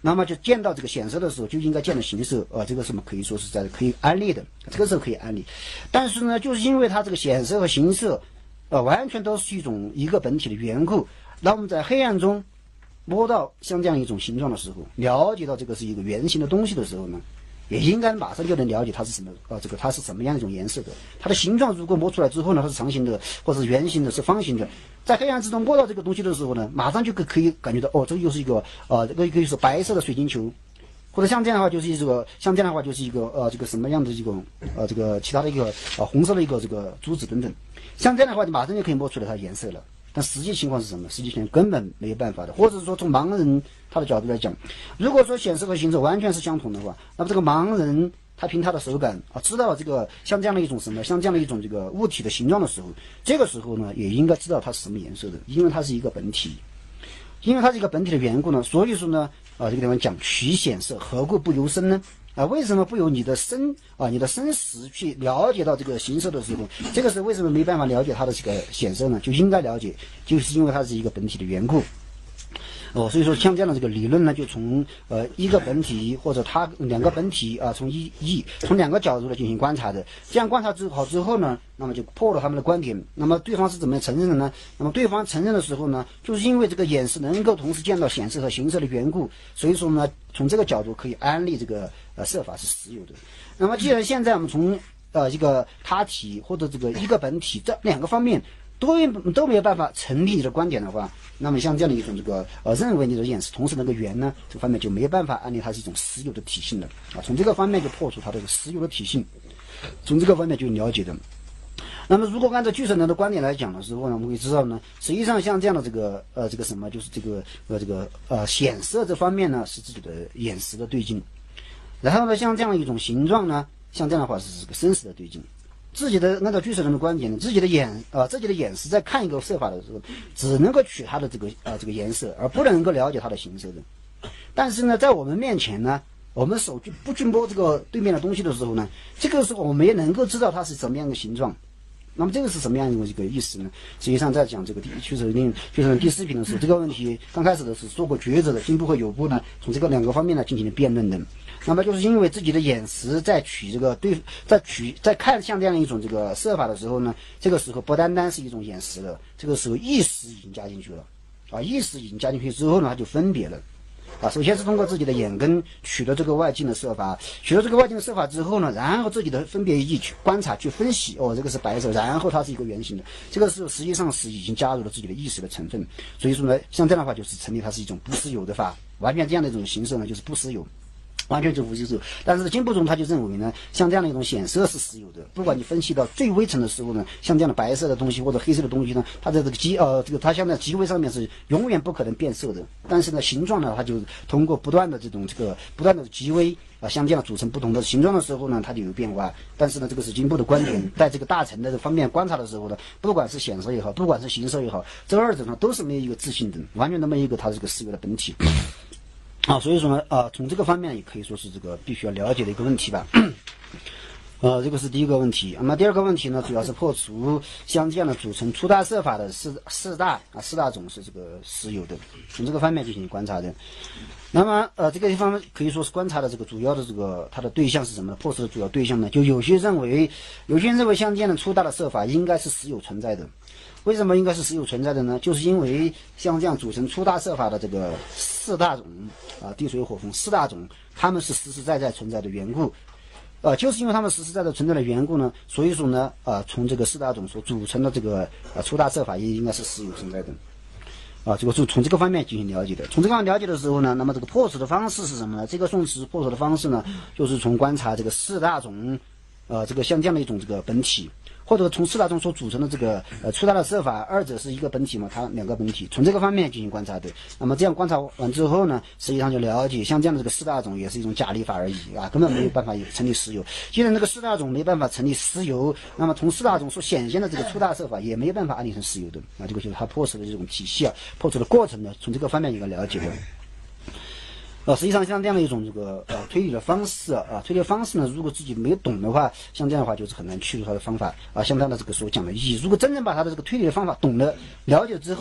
那么就见到这个显色的时候，就应该见到形色，呃，这个什么可以说是在可以安立的，这个时候可以安立。但是呢，就是因为它这个显色和形色，呃，完全都是一种一个本体的缘故，那我们在黑暗中摸到像这样一种形状的时候，了解到这个是一个圆形的东西的时候呢，也应该马上就能了解它是什么，呃，这个它是什么样一种颜色的。它的形状如果摸出来之后呢，它是长形的，或者是圆形的，是方形的。在黑暗之中摸到这个东西的时候呢，马上就可可以感觉到，哦，这个又是一个，呃，这个可以是白色的水晶球，或者像这样的话就是一个，像这样的话就是一个，呃，这个什么样的这种，呃，这个其他的一个，呃，红色的一个这个珠子等等。像这样的话，你马上就可以摸出来它的颜色了。但实际情况是什么？实际情况根本没有办法的，或者是说从盲人他的角度来讲，如果说显色和形色完全是相同的话，那么这个盲人他凭他的手感啊，知道这个像这样的一种什么，像这样的一种这个物体的形状的时候，这个时候呢，也应该知道它是什么颜色的，因为它是一个本体，因为它是一个本体的缘故呢，所以说呢，啊，这个地方讲取显色，何故不由身呢？啊，为什么不由你的身啊，你的身识去了解到这个形色的时候，这个时候为什么没办法了解它的这个显色呢？就应该了解，就是因为它是一个本体的缘故。哦，所以说像这样的这个理论呢，就从呃一个本体或者它两个本体啊，从一一从两个角度来进行观察的。这样观察之好之后呢，那么就破了他们的观点。那么对方是怎么承认的呢？那么对方承认的时候呢，就是因为这个眼识能够同时见到显色和形色的缘故，所以说呢，从这个角度可以安立这个呃色法是实有的。那么既然现在我们从呃一个他体或者这个一个本体这两个方面都都没有办法成立你的观点的话，那么像这样的一种这个呃认为你的眼识同时能够圆呢，这个方面就没有办法安立它是一种实有的体性了啊。从这个方面就破除它这个实有的体性，从这个方面就了解的。那么如果按照俱舍人的观点来讲的时候呢，我们会知道呢，实际上像这样的这个呃这个什么，就是这个呃这个呃显色这方面呢是自己的眼识的对境，然后呢像这样一种形状呢，像这样的话是这个身识的对境。自己的按照俱舍人的观点呢，自己的眼啊、呃，自己的眼识在看一个色法的时候，只能够取它的这个啊、呃、这个颜色，而不能够了解它的形色的。但是呢，在我们面前呢，我们手去不去摸这个对面的东西的时候呢，这个时候我们也能够知道它是什么样的形状。那么这个是什么样的一个意思呢？实际上在讲这个俱舍论俱舍论第四品的时候，这个问题刚开始的是做过抉择的，进步和有部呢，从这个两个方面呢进行了辩论的。那么就是因为自己的眼识在取这个对，在取在看像这样一种这个色法的时候呢，这个时候不单单是一种眼识了，这个时候意识已经加进去了啊，意识已经加进去之后呢，它就分别了。啊，首先是通过自己的眼根取得这个外境的色法，取得这个外境的色法之后呢，然后自己的分别意去观察、去分析，哦，这个是白色，然后它是一个圆形的，这个时候实际上是已经加入了自己的意识的成分，所以说呢，像这样的话就是成立它是一种不实有的法，完全这样的一种形式呢就是不实有。完全就无实有，但是经部中他就认为呢，像这样的一种显色是实有的。不管你分析到最微层的时候呢，像这样的白色的东西或者黑色的东西呢，它在这个极呃这个它像在极微上面是永远不可能变色的。但是呢，形状呢，它就通过不断的这种这个不断的极微啊，像这样组成不同的形状的时候呢，它就有变化。但是呢，这个是经部的观点，在这个大乘的方面观察的时候呢，不管是显色也好，不管是形色也好，这二者呢都是没有一个自性的，完全都没有一个它这个实有的本体。啊，所以说呢，啊，从这个方面也可以说是这个必须要了解的一个问题吧。呃，这个是第一个问题。那么第二个问题呢，主要是破除相这样的组成初大色法的四四大啊四大种是这个实有的，从这个方面进行观察的。那么呃，这个地方可以说是观察的这个主要的这个它的对象是什么呢？破除的主要对象呢，就有些认为，有些人认为相这样的初大的色法应该是实有存在的。为什么应该是实有存在的呢？就是因为像这样组成初大色法的这个四大种啊，地水火风四大种，他们是实实在在存在的缘故。呃，就是因为他们实实在在存在的缘故呢，所以说呢，呃，从这个四大种所组成的这个呃初大色法也应该是实有存在的。啊，这个是从这个方面进行了解的。从这个方面了解的时候呢，那么这个破除的方式是什么呢？这个宋词破除的方式呢，就是从观察这个四大种，呃，这个像这样的一种这个本体。或者从四大种所组成的这个呃初大的色法，二者是一个本体嘛，它两个本体，从这个方面进行观察的。那么这样观察完之后呢，实际上就了解，像这样的这个四大种也是一种假立法而已啊，根本没有办法成立实有。既然这个四大种没办法成立实有，那么从四大种所显现的这个初大色法也没有办法安立成实有的啊，这个就是它破除的这种体系啊，破除的过程呢，从这个方面应该了解的。呃，实际上像这样的一种这个呃推理的方式啊，啊推理的方式呢，如果自己没有懂的话，像这样的话就是很难去除它的方法啊。像他的这个所讲的意义，如果真正把他的这个推理的方法懂了、了解之后呢，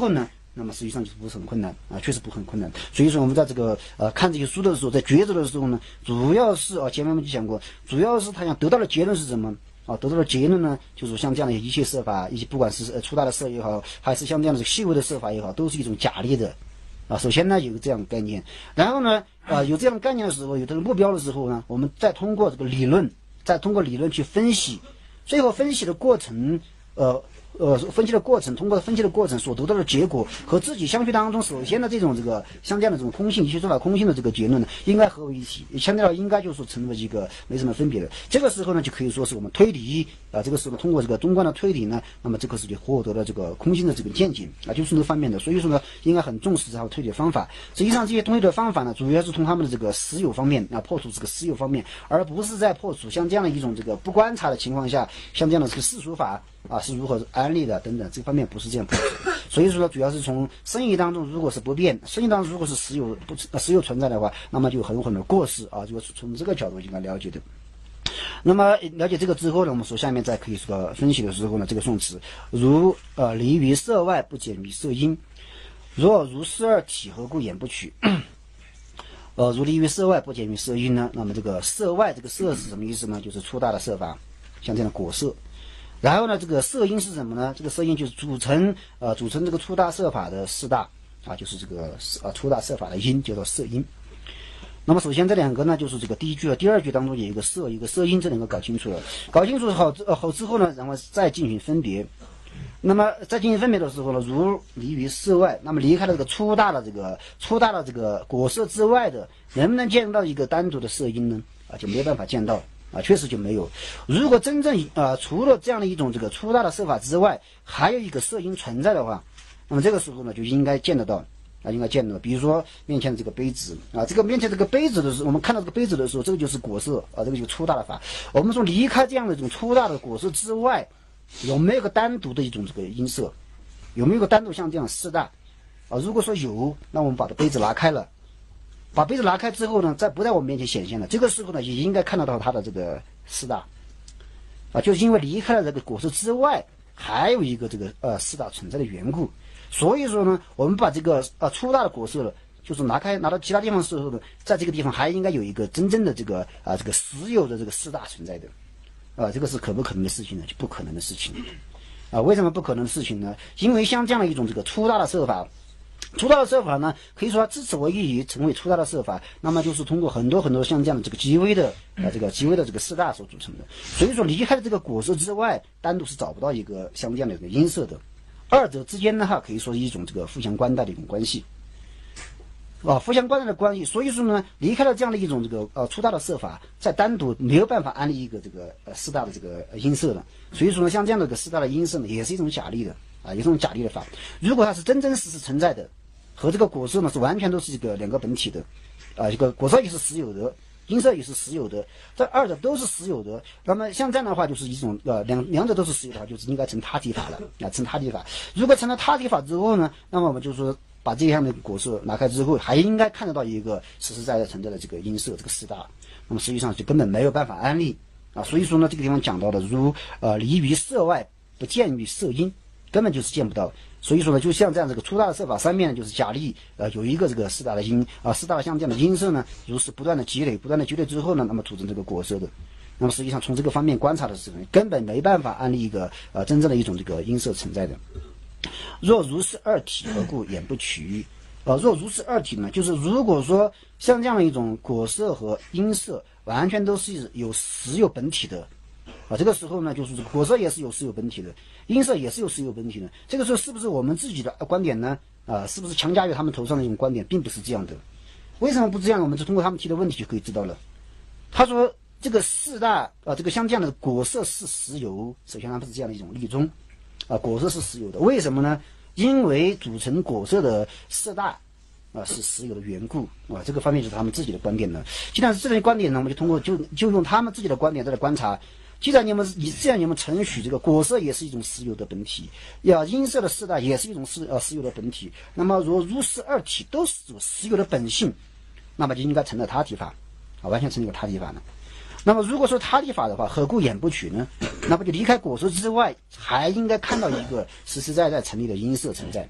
那么实际上就是不是很困难啊，确实不很困难。所以说我们在这个呃看这些书的时候，在抉择的时候呢，主要是啊前面我们就讲过，主要是他想得到的结论是什么啊？得到的结论呢，就是像这样的一切设法，一些不管是呃粗大的设也好，还是像这样的细微的设法也好，都是一种假立的啊。首先呢有这样的概念，然后呢啊有这样的概念的时候，有这个目标的时候呢，我们再通过这个理论，再通过理论去分析，最后分析的过程呃。呃，分析的过程，通过分析的过程所得到的结果和自己相对当中首先的这种这个像这样的这种空性，一切说法空性的这个结论呢，应该合为一体，强调应该就是成为一个没什么分别的。这个时候呢，就可以说是我们推理啊，这个时候通过这个中观的推理呢，那么这个是就获得了这个空性的这个见解啊，就是这方面的。所以说呢，应该很重视这套推理的方法。实际上这些推理的方法呢，主要是从他们的这个实有方面啊破除这个实有方面，而不是在破除像这样的一种这个不观察的情况下，像这样的这个世俗法。啊，是如何安利的等等，这方面不是这样。所以说，主要是从生意当中，如果是不变，生意当中如果是实有不呃实有存在的话，那么就很有很多过失啊。如果是从这个角度应该了解的。那么了解这个之后呢，我们说下面再可以说分析的时候呢，这个宋词如呃离于色外，不减于色阴。若如是二体，何故言不取？呃，如离于色外，不减于色阴呢？那么这个色外，这个色是什么意思呢？就是粗大的色法，像这样的果色。然后呢，这个色因是什么呢？这个色因就是组成呃组成这个粗大色法的四大啊，就是这个呃粗大色法的因叫做色因。那么首先这两个呢，就是这个第一句和第二句当中有一个色，一个色因，这两个搞清楚了，搞清楚好呃好之后呢，然后再进行分别。那么在进行分别的时候呢，如离于色外，那么离开了这个粗大的这个粗大的这个果色之外的，能不能见到一个单独的色因呢？啊，就没有办法见到。啊，确实就没有。如果真正呃除了这样的一种这个粗大的色法之外，还有一个色因存在的话，那么这个时候呢就应该见得到啊，应该见得到。比如说面前的这个杯子啊，这个面前这个杯子的时候，我们看到这个杯子的时候，这个就是果色啊，这个就是粗大的法。我们说离开这样的这种粗大的果色之外，有没有个单独的一种这个音色？有没有个单独像这样四大啊？如果说有，那我们把这杯子拿开了。把杯子拿开之后呢，在不在我们面前显现了？这个时候呢，也应该看得到它的这个四大，啊，就是因为离开了这个果实之外，还有一个这个呃四大存在的缘故。所以说呢，我们把这个呃粗大的果实了，就是拿开拿到其他地方的时候呢，在这个地方还应该有一个真正的这个啊这个实有的这个四大存在的，啊，这个是可不可能的事情呢？就不可能的事情，啊，为什么不可能的事情呢？因为像这样的一种这个粗大的设法。粗大的设法呢，可以说它之所以成为粗大的设法，那么就是通过很多很多像这样的这个极微的呃这个极微的这个四大所组成的。所以说离开了这个果色之外，单独是找不到一个像这样的这个音色的。二者之间呢，哈，可以说是一种这个互相关带的一种关系。啊，互相关带的关系。所以说呢，离开了这样的一种这个呃粗大的设法，再单独没有办法安立一个这个呃四大的这个音色的。所以说呢，像这样的这个四大的音色呢，也是一种假立的啊，也是一种假立的法。如果它是真真实实存在的。和这个果色呢是完全都是一个两个本体的，啊，这个果色也是实有的，音色也是实有的，这二者都是实有的。那么像这样的话，就是一种呃两两者都是实有的话，就是应该成他体法了啊，成他体法。如果成了他体法之后呢，那么我们就说把这样的果色拿开之后，还应该看得到一个实实在在存在的这个音色这个四大。那么实际上就根本没有办法安立啊。所以说呢，这个地方讲到的如呃离于色外，不见于色音。根本就是见不到，所以说呢，就像这样这个粗大的色法三面呢，就是假立呃有一个这个四大的音啊，四大的像这样的音色呢，如是不断的积累，不断的积累之后呢，那么组成这个果色的。那么实际上从这个方面观察的时候，根本没办法安立一个呃真正的一种这个音色存在的。若如是二体，何故言不取？呃，若如是二体呢，就是如果说像这样的一种果色和音色完全都是有实有本体的。啊，这个时候呢，就是这个果色也是有实有本体的，音色也是有实有本体的。这个时候是不是我们自己的观点呢？啊，是不是强加于他们头上的一种观点，并不是这样的。为什么不这样？我们就通过他们提的问题就可以知道了。他说这个四大啊，这个像这样的果色是实有，首先他们是这样的一种立宗啊，果色是实有的。为什么呢？因为组成果色的四大。啊，是实有的缘故啊，这个方面就是他们自己的观点了。既然是这类观点呢，我们就通过就就用他们自己的观点再来观察。既然你们以这样你们承许这个果色也是一种实有的本体，呀，音色的四大也是一种实呃实有的本体，那么如如是二体都是有实有的本性，那么就应该成了他体法啊，完全成一个他体法了。那么如果说他体法的话，何故言不取呢？那不就离开果色之外，还应该看到一个实实在在成立的音色存在。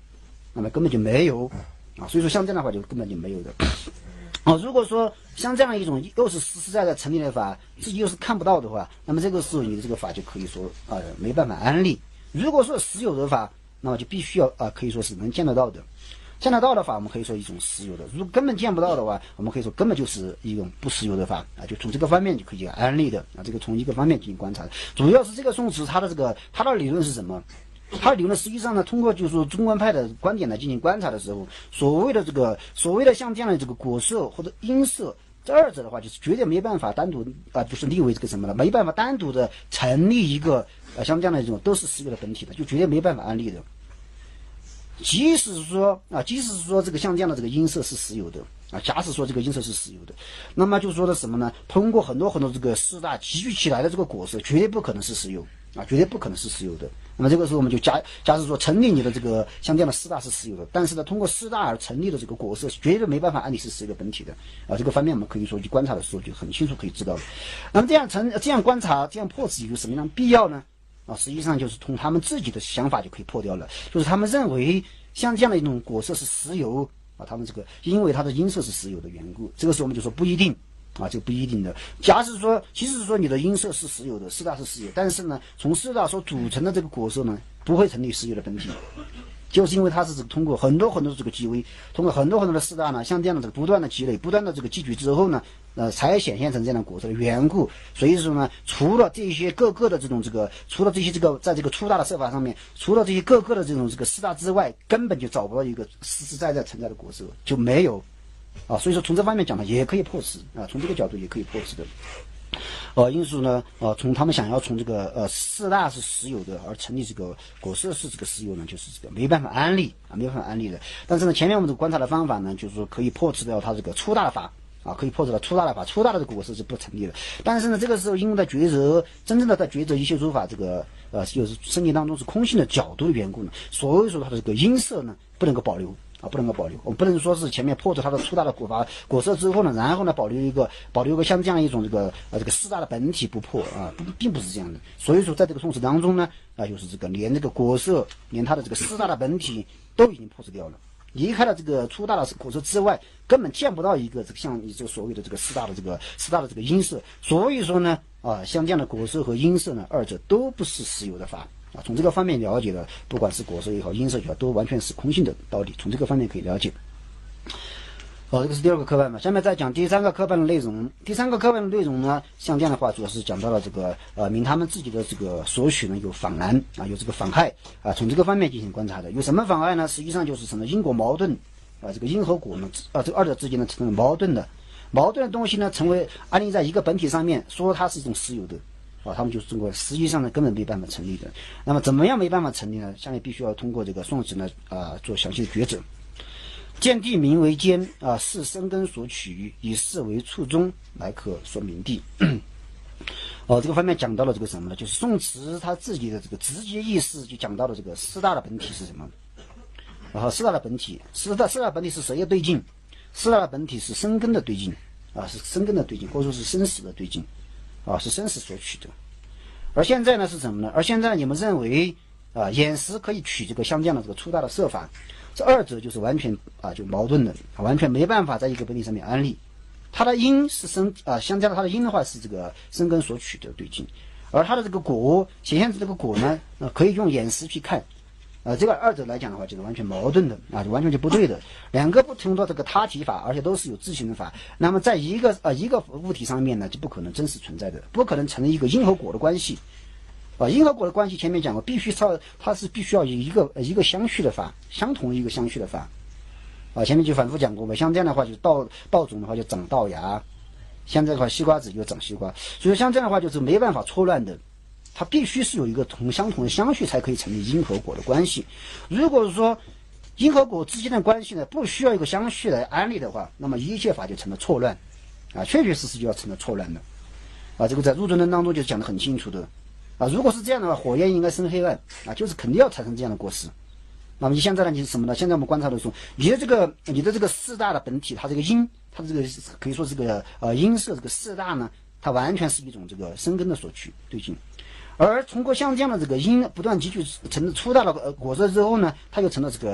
那么根本就没有啊。所以说像这样的话就根本就没有的。哦，如果说像这样一种又是实实在在成立的法，自己又是看不到的话，那么这个时候你的这个法就可以说啊、呃、没办法安立。如果说实有的法，那么就必须要啊、呃、可以说是能见得到的，见得到的法我们可以说一种实有的。如果根本见不到的话，我们可以说根本就是一种不实有的法啊。就从这个方面就可以安立的啊。这个从一个方面进行观察，主要是这个宋词它的这个它的理论是什么？它的理论实际上呢，通过就是说中观派的观点来进行观察的时候，所谓的这个所谓的像这样的这个果色或者音色，这二者的话就是绝对没办法单独啊、呃，不是立为这个什么了，没办法单独的成立一个呃像这样的这种都是实有的本体的，就绝对没办法安立的。即使说啊，即使说这个像这样的这个音色是实有的啊，假使说这个音色是实有的，那么就说的什么呢？通过很多很多这个四大集聚起来的这个果色，绝对不可能是实有啊，绝对不可能是实有的。那么这个时候我们就假假使说成立你的这个像这样的四大是实有的，但是呢，通过四大而成立的这个果色，绝对没办法安立是实有的本体的啊。这个方面我们可以说去观察的时候就很清楚可以知道了。那么这样成这样观察这样破此有什么样的必要呢？啊，实际上就是从他们自己的想法就可以破掉了，就是他们认为像这样的一种果色是实有啊，他们这个因为它的音色是实有的缘故，这个时候我们就说不一定啊，这个不一定的。假使说，其实说你的音色是实有的，四大是实有，但是呢，从四大所组成的这个果色呢，不会成立实有的本体，就是因为它是通过很多很多的这个积微，通过很多很多的四大呢，像这样的这个不断的积累，不断的这个积聚之后呢，呃，才显现成这样的果色的缘故。所以说呢，除了这些各个的这种这个，除了这些这个在这个粗大的色法上面，除了这些各个的这种这个四大之外，根本就找不到一个实实在在存在的果色，就没有。啊，所以说从这方面讲呢，也可以破此啊，从这个角度也可以破此的。呃，因此呢，呃，从他们想要从这个呃四大是实有的而成立这个果色是这个实有呢，就是这个没办法安立啊，没办法安立的。但是呢，前面我们这个观察的方法呢，就是说可以破斥掉它这个粗大的法啊，可以破斥掉粗大的法，粗大的这个果色是不成立的。但是呢，这个时候因为在抉择真正的在抉择一切诸法这个呃就是圣经当中是空性的角度的缘故呢，所以说它的这个音色呢不能够保留。啊，不能够保留，我们不能说是前面破除它的粗大的果法果色之后呢，然后呢保留一个保留一个像这样一种这个呃这个四大的本体不破啊，不并不是这样的。所以说在这个宋词当中呢，啊就是这个连这个果色，连它的这个四大的本体都已经破除掉了，离开了这个粗大的果色之外，根本见不到一个这个像你这个所谓的这个四大的这个四大的这个音色。所以说呢，啊像这样的果色和音色呢，二者都不是实有的法。啊，从这个方面了解了，不管是果色也好，音色也好，都完全是空性的道理。从这个方面可以了解。好，这个是第二个科判嘛。下面再讲第三个科判的内容。第三个科判的内容呢，像这样的话，主要是讲到了这个呃，明他们自己的这个所取呢有妨难啊，有这个妨害啊，从这个方面进行观察的。有什么妨碍呢？实际上就是什么因果矛盾啊，这个因和果呢啊，这二者之间呢成为矛盾的，矛盾的东西呢成为安立在一个本体上面，说它是一种实有的。啊，他们就是通过，实际上呢根本没办法成立的。那么怎么样没办法成立呢？下面必须要通过这个宋词呢啊、呃、做详细的抉择。见地名为间啊，是生根所取，以是为处中，来可说明地。哦，这个方面讲到了这个什么呢？就是宋词他自己的这个直接意思就讲到了这个四大的本体是什么？然后四大的本体，四大四大本体是谁的对境？四大的本体是生根的对境啊，是生根的对境，或者说是生死的对境。啊，是生死所取的。而现在呢是什么呢？而现在你们认为啊，眼识可以取这个相这样的这个粗大的色法，这二者就是完全啊就矛盾的，完全没办法在一个本体上面安立。它的因是生啊，相加的它的因的话是这个生根所取的对境，而它的这个果显现的这个果呢，呃，可以用眼识去看。呃，这个二者来讲的话，就是完全矛盾的啊，就完全就不对的。两个不同的这个他体法，而且都是有自性的法，那么在一个呃一个物体上面呢，就不可能真实存在的，不可能成一个因和果的关系。啊，因和果的关系前面讲过，必须是它是必须要有一个一个相续的法，相同一个相续的法。啊，前面就反复讲过嘛，像这样的话，就稻稻种的话就长稻芽，像这块西瓜子就长西瓜，所以像这样的话就是没办法错乱的。它必须是有一个同相同的相续才可以成立因和果的关系。如果说因和果之间的关系呢，不需要一个相续来安立的话，那么一切法就成了错乱啊，确确实实就要成了错乱的啊。这个在入中论当中就讲得很清楚的啊。如果是这样的话，火焰应该生黑暗啊，就是肯定要产生这样的果实。那么你现在呢，你是什么呢？现在我们观察的时候，你的这个你的这个四大的本体，它这个因，它这个可以说这个呃因色这个四大呢，它完全是一种这个生根的所取对境。而通过像这样的这个因不断积聚成粗大的果色之后呢，它又成了这个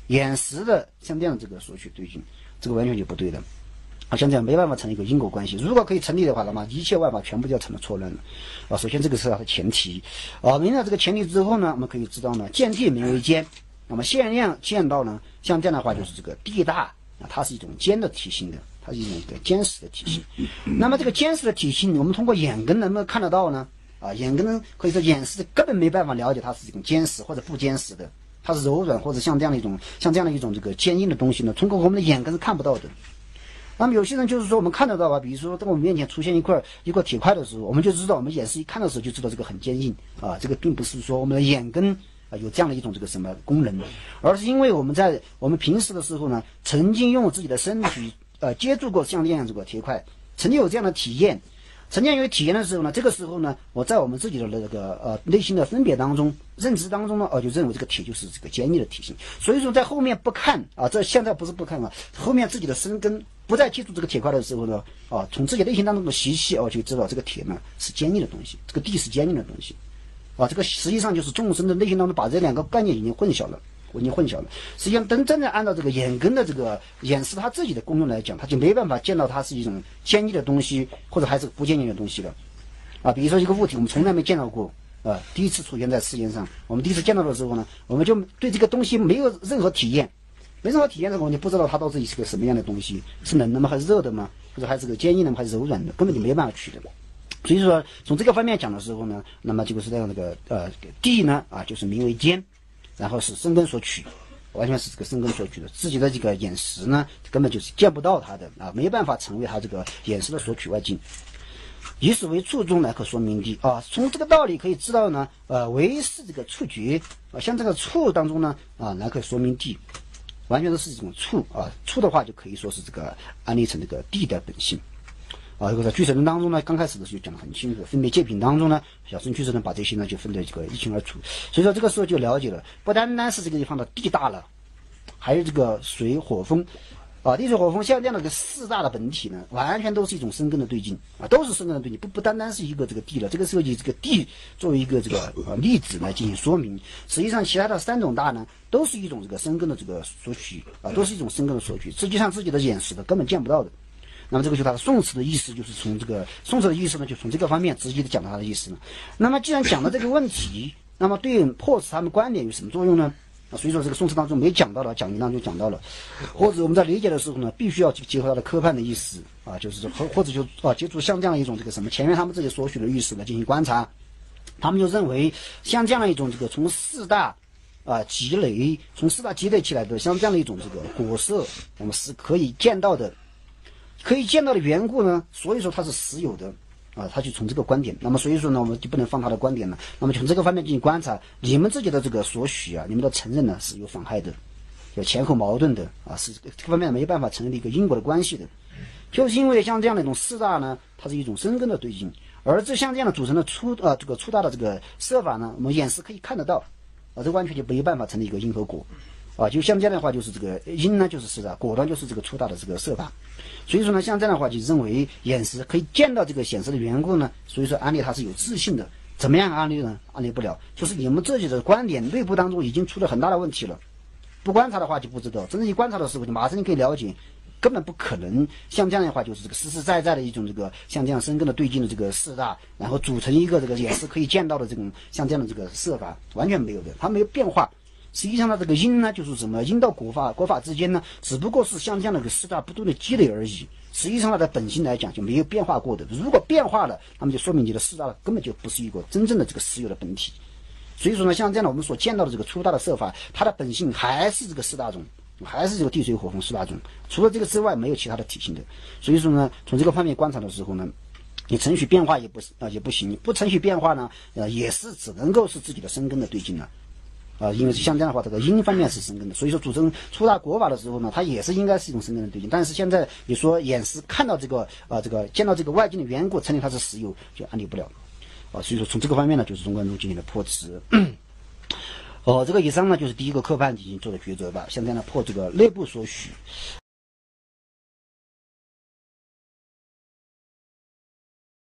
眼识的像这样的这个索取对境，这个完全就不对的。啊，像这样没办法成立一个因果关系。如果可以成立的话，那么一切万法全部就要成了错乱了。啊，首先这个是它的前提。啊，明了这个前提之后呢，我们可以知道呢，见地名为坚。那么限量见到呢，像这样的话就是这个地大啊，它是一种坚的体性的，它是一种这个坚实的体性。那么这个坚实的体性，我们通过眼根能不能看得到呢？啊，眼根可以说眼识根本没办法了解它是一种坚实或者不坚实的，它是柔软或者像这样的一种像这样的一种这个坚硬的东西呢，通过我们的眼根是看不到的。那么有些人就是说我们看得到啊，比如说在我们面前出现一块一块铁块的时候，我们就知道，我们眼识一看的时候就知道这个很坚硬啊，这个并不是说我们的眼根啊有这样的一种这个什么功能，而是因为我们在我们平时的时候呢，曾经用自己的身体呃接触过像这样这个铁块，曾经有这样的体验。曾经有体验的时候呢，这个时候呢，我在我们自己的那个呃内心的分别当中、认知当中呢，哦，就认为这个铁就是这个坚硬的体型。所以说，在后面不看啊，这现在不是不看啊，后面自己的身根不再接触这个铁块的时候呢，啊，从自己内心当中的习气哦，就知道这个铁呢是坚硬的东西，这个地是坚硬的东西，啊，这个实际上就是众生的内心当中把这两个概念已经混淆了。已经混淆了。实际上，真正的按照这个眼根的这个眼识它自己的功用来讲，它就没办法见到它是一种坚硬的东西，或者还是不坚硬的东西了。啊，比如说一个物体，我们从来没见到过，啊，第一次出现在世界上，我们第一次见到的时候呢，我们就对这个东西没有任何体验，没任何体验的时候，你不知道它到底是个什么样的东西，是冷的吗？还是热的吗？或者还是个坚硬的吗？还是柔软的？根本就没办法取的。所以说，从这个方面讲的时候呢，那么就是这样，那个呃地呢啊，就是名为坚。然后是生根所取，完全是这个生根所取的，自己的这个眼识呢，根本就是见不到它的啊，没办法成为它这个眼识的所取外境。以此为处中来可说明地啊，从这个道理可以知道呢，呃，为是这个触觉啊，像这个触当中呢啊，来可说明地，完全都是一种触啊，触的话就可以说是这个安立成这个地的本性。啊，这个在俱舍论当中呢，刚开始的时候就讲得很清楚，分别界品当中呢，小乘俱舍论把这些呢就分得这个一清二楚。所以说这个时候就了解了，不单单是这个地方的地大了，还有这个水火风，啊，地水火风像这样的个四大的本体呢，完全都是一种生根的对境啊，都是生根的对境，不不单单是一个这个地了。这个时候以这个地作为一个这个呃例子来进行说明，实际上其他的三种大呢，都是一种这个生根的这个索取啊，都是一种生根的索取，实际上自己的眼识的根本见不到的。那么这个就是它的宋词的意思，就是从这个宋词的意思呢，就从这个方面直接的讲到它的意思了。那么既然讲到这个问题，那么对破斥他们观点有什么作用呢？啊，所以说这个宋词当中没讲到的，讲义当中就讲到了，或者我们在理解的时候呢，必须要结合它的科判的意思啊，就是或或者就啊，接触像这样一种这个什么前面他们自己所取的意思来进行观察，他们就认为像这样的一种这个从四大啊积累，从四大积累起来的像这样的一种这个果色，那么是可以见到的。可以见到的缘故呢，所以说它是实有的啊，他就从这个观点，那么所以说呢，我们就不能放他的观点了，那么从这个方面进行观察，你们自己的这个所许啊，你们的承认呢是有妨害的，有前后矛盾的啊，是这个方面没办法成立一个因果的关系的，就是因为像这样的一种四大呢，它是一种生根的对境，而这像这样的组成的粗啊这个粗大的这个色法呢，我们眼识可以看得到啊，这完全就没办法成立一个因和果。啊，就像这样的话，就是这个因呢，就是四大，果呢就是这个粗大的这个色法。所以说呢，像这样的话，就认为眼识可以见到这个显示的缘故呢，所以说安利它是有自信的。怎么样安利呢？安利不了，就是你们自己的观点内部当中已经出了很大的问题了。不观察的话就不知道，真正一观察的时候，就马上就可以了解，根本不可能。像这样的话，就是这个实实在在的一种这个像这样生根的对境的这个四大，然后组成一个这个眼识可以见到的这种像这样的这个色法，完全没有的，它没有变化。实际上呢，这个因呢，就是什么因到果法，果法之间呢，只不过是像这样的个四大不断的积累而已。实际上它的本性来讲就没有变化过的。如果变化了，那么就说明你的四大根本就不是一个真正的这个实有的本体。所以说呢，像这样的我们所见到的这个粗大的色法，它的本性还是这个四大种，还是这个地水火风四大种，除了这个之外没有其他的体性的。所以说呢，从这个方面观察的时候呢，你承许变化也不啊、呃、也不行，不承许变化呢，呃也是只能够是自己的生根的对境了。啊，因为像这样的话，这个因方面是生根的，所以说组成粗大果法的时候呢，它也是应该是一种生根的对境。但是现在你说眼识看到这个啊、呃，这个见到这个外境的缘故，承认它是实有，就安利不了。啊，所以说从这个方面呢，就是中观中进行了破斥。哦，这个以上呢就是第一个科判已经做的抉择吧，现在呢破这个内部所许。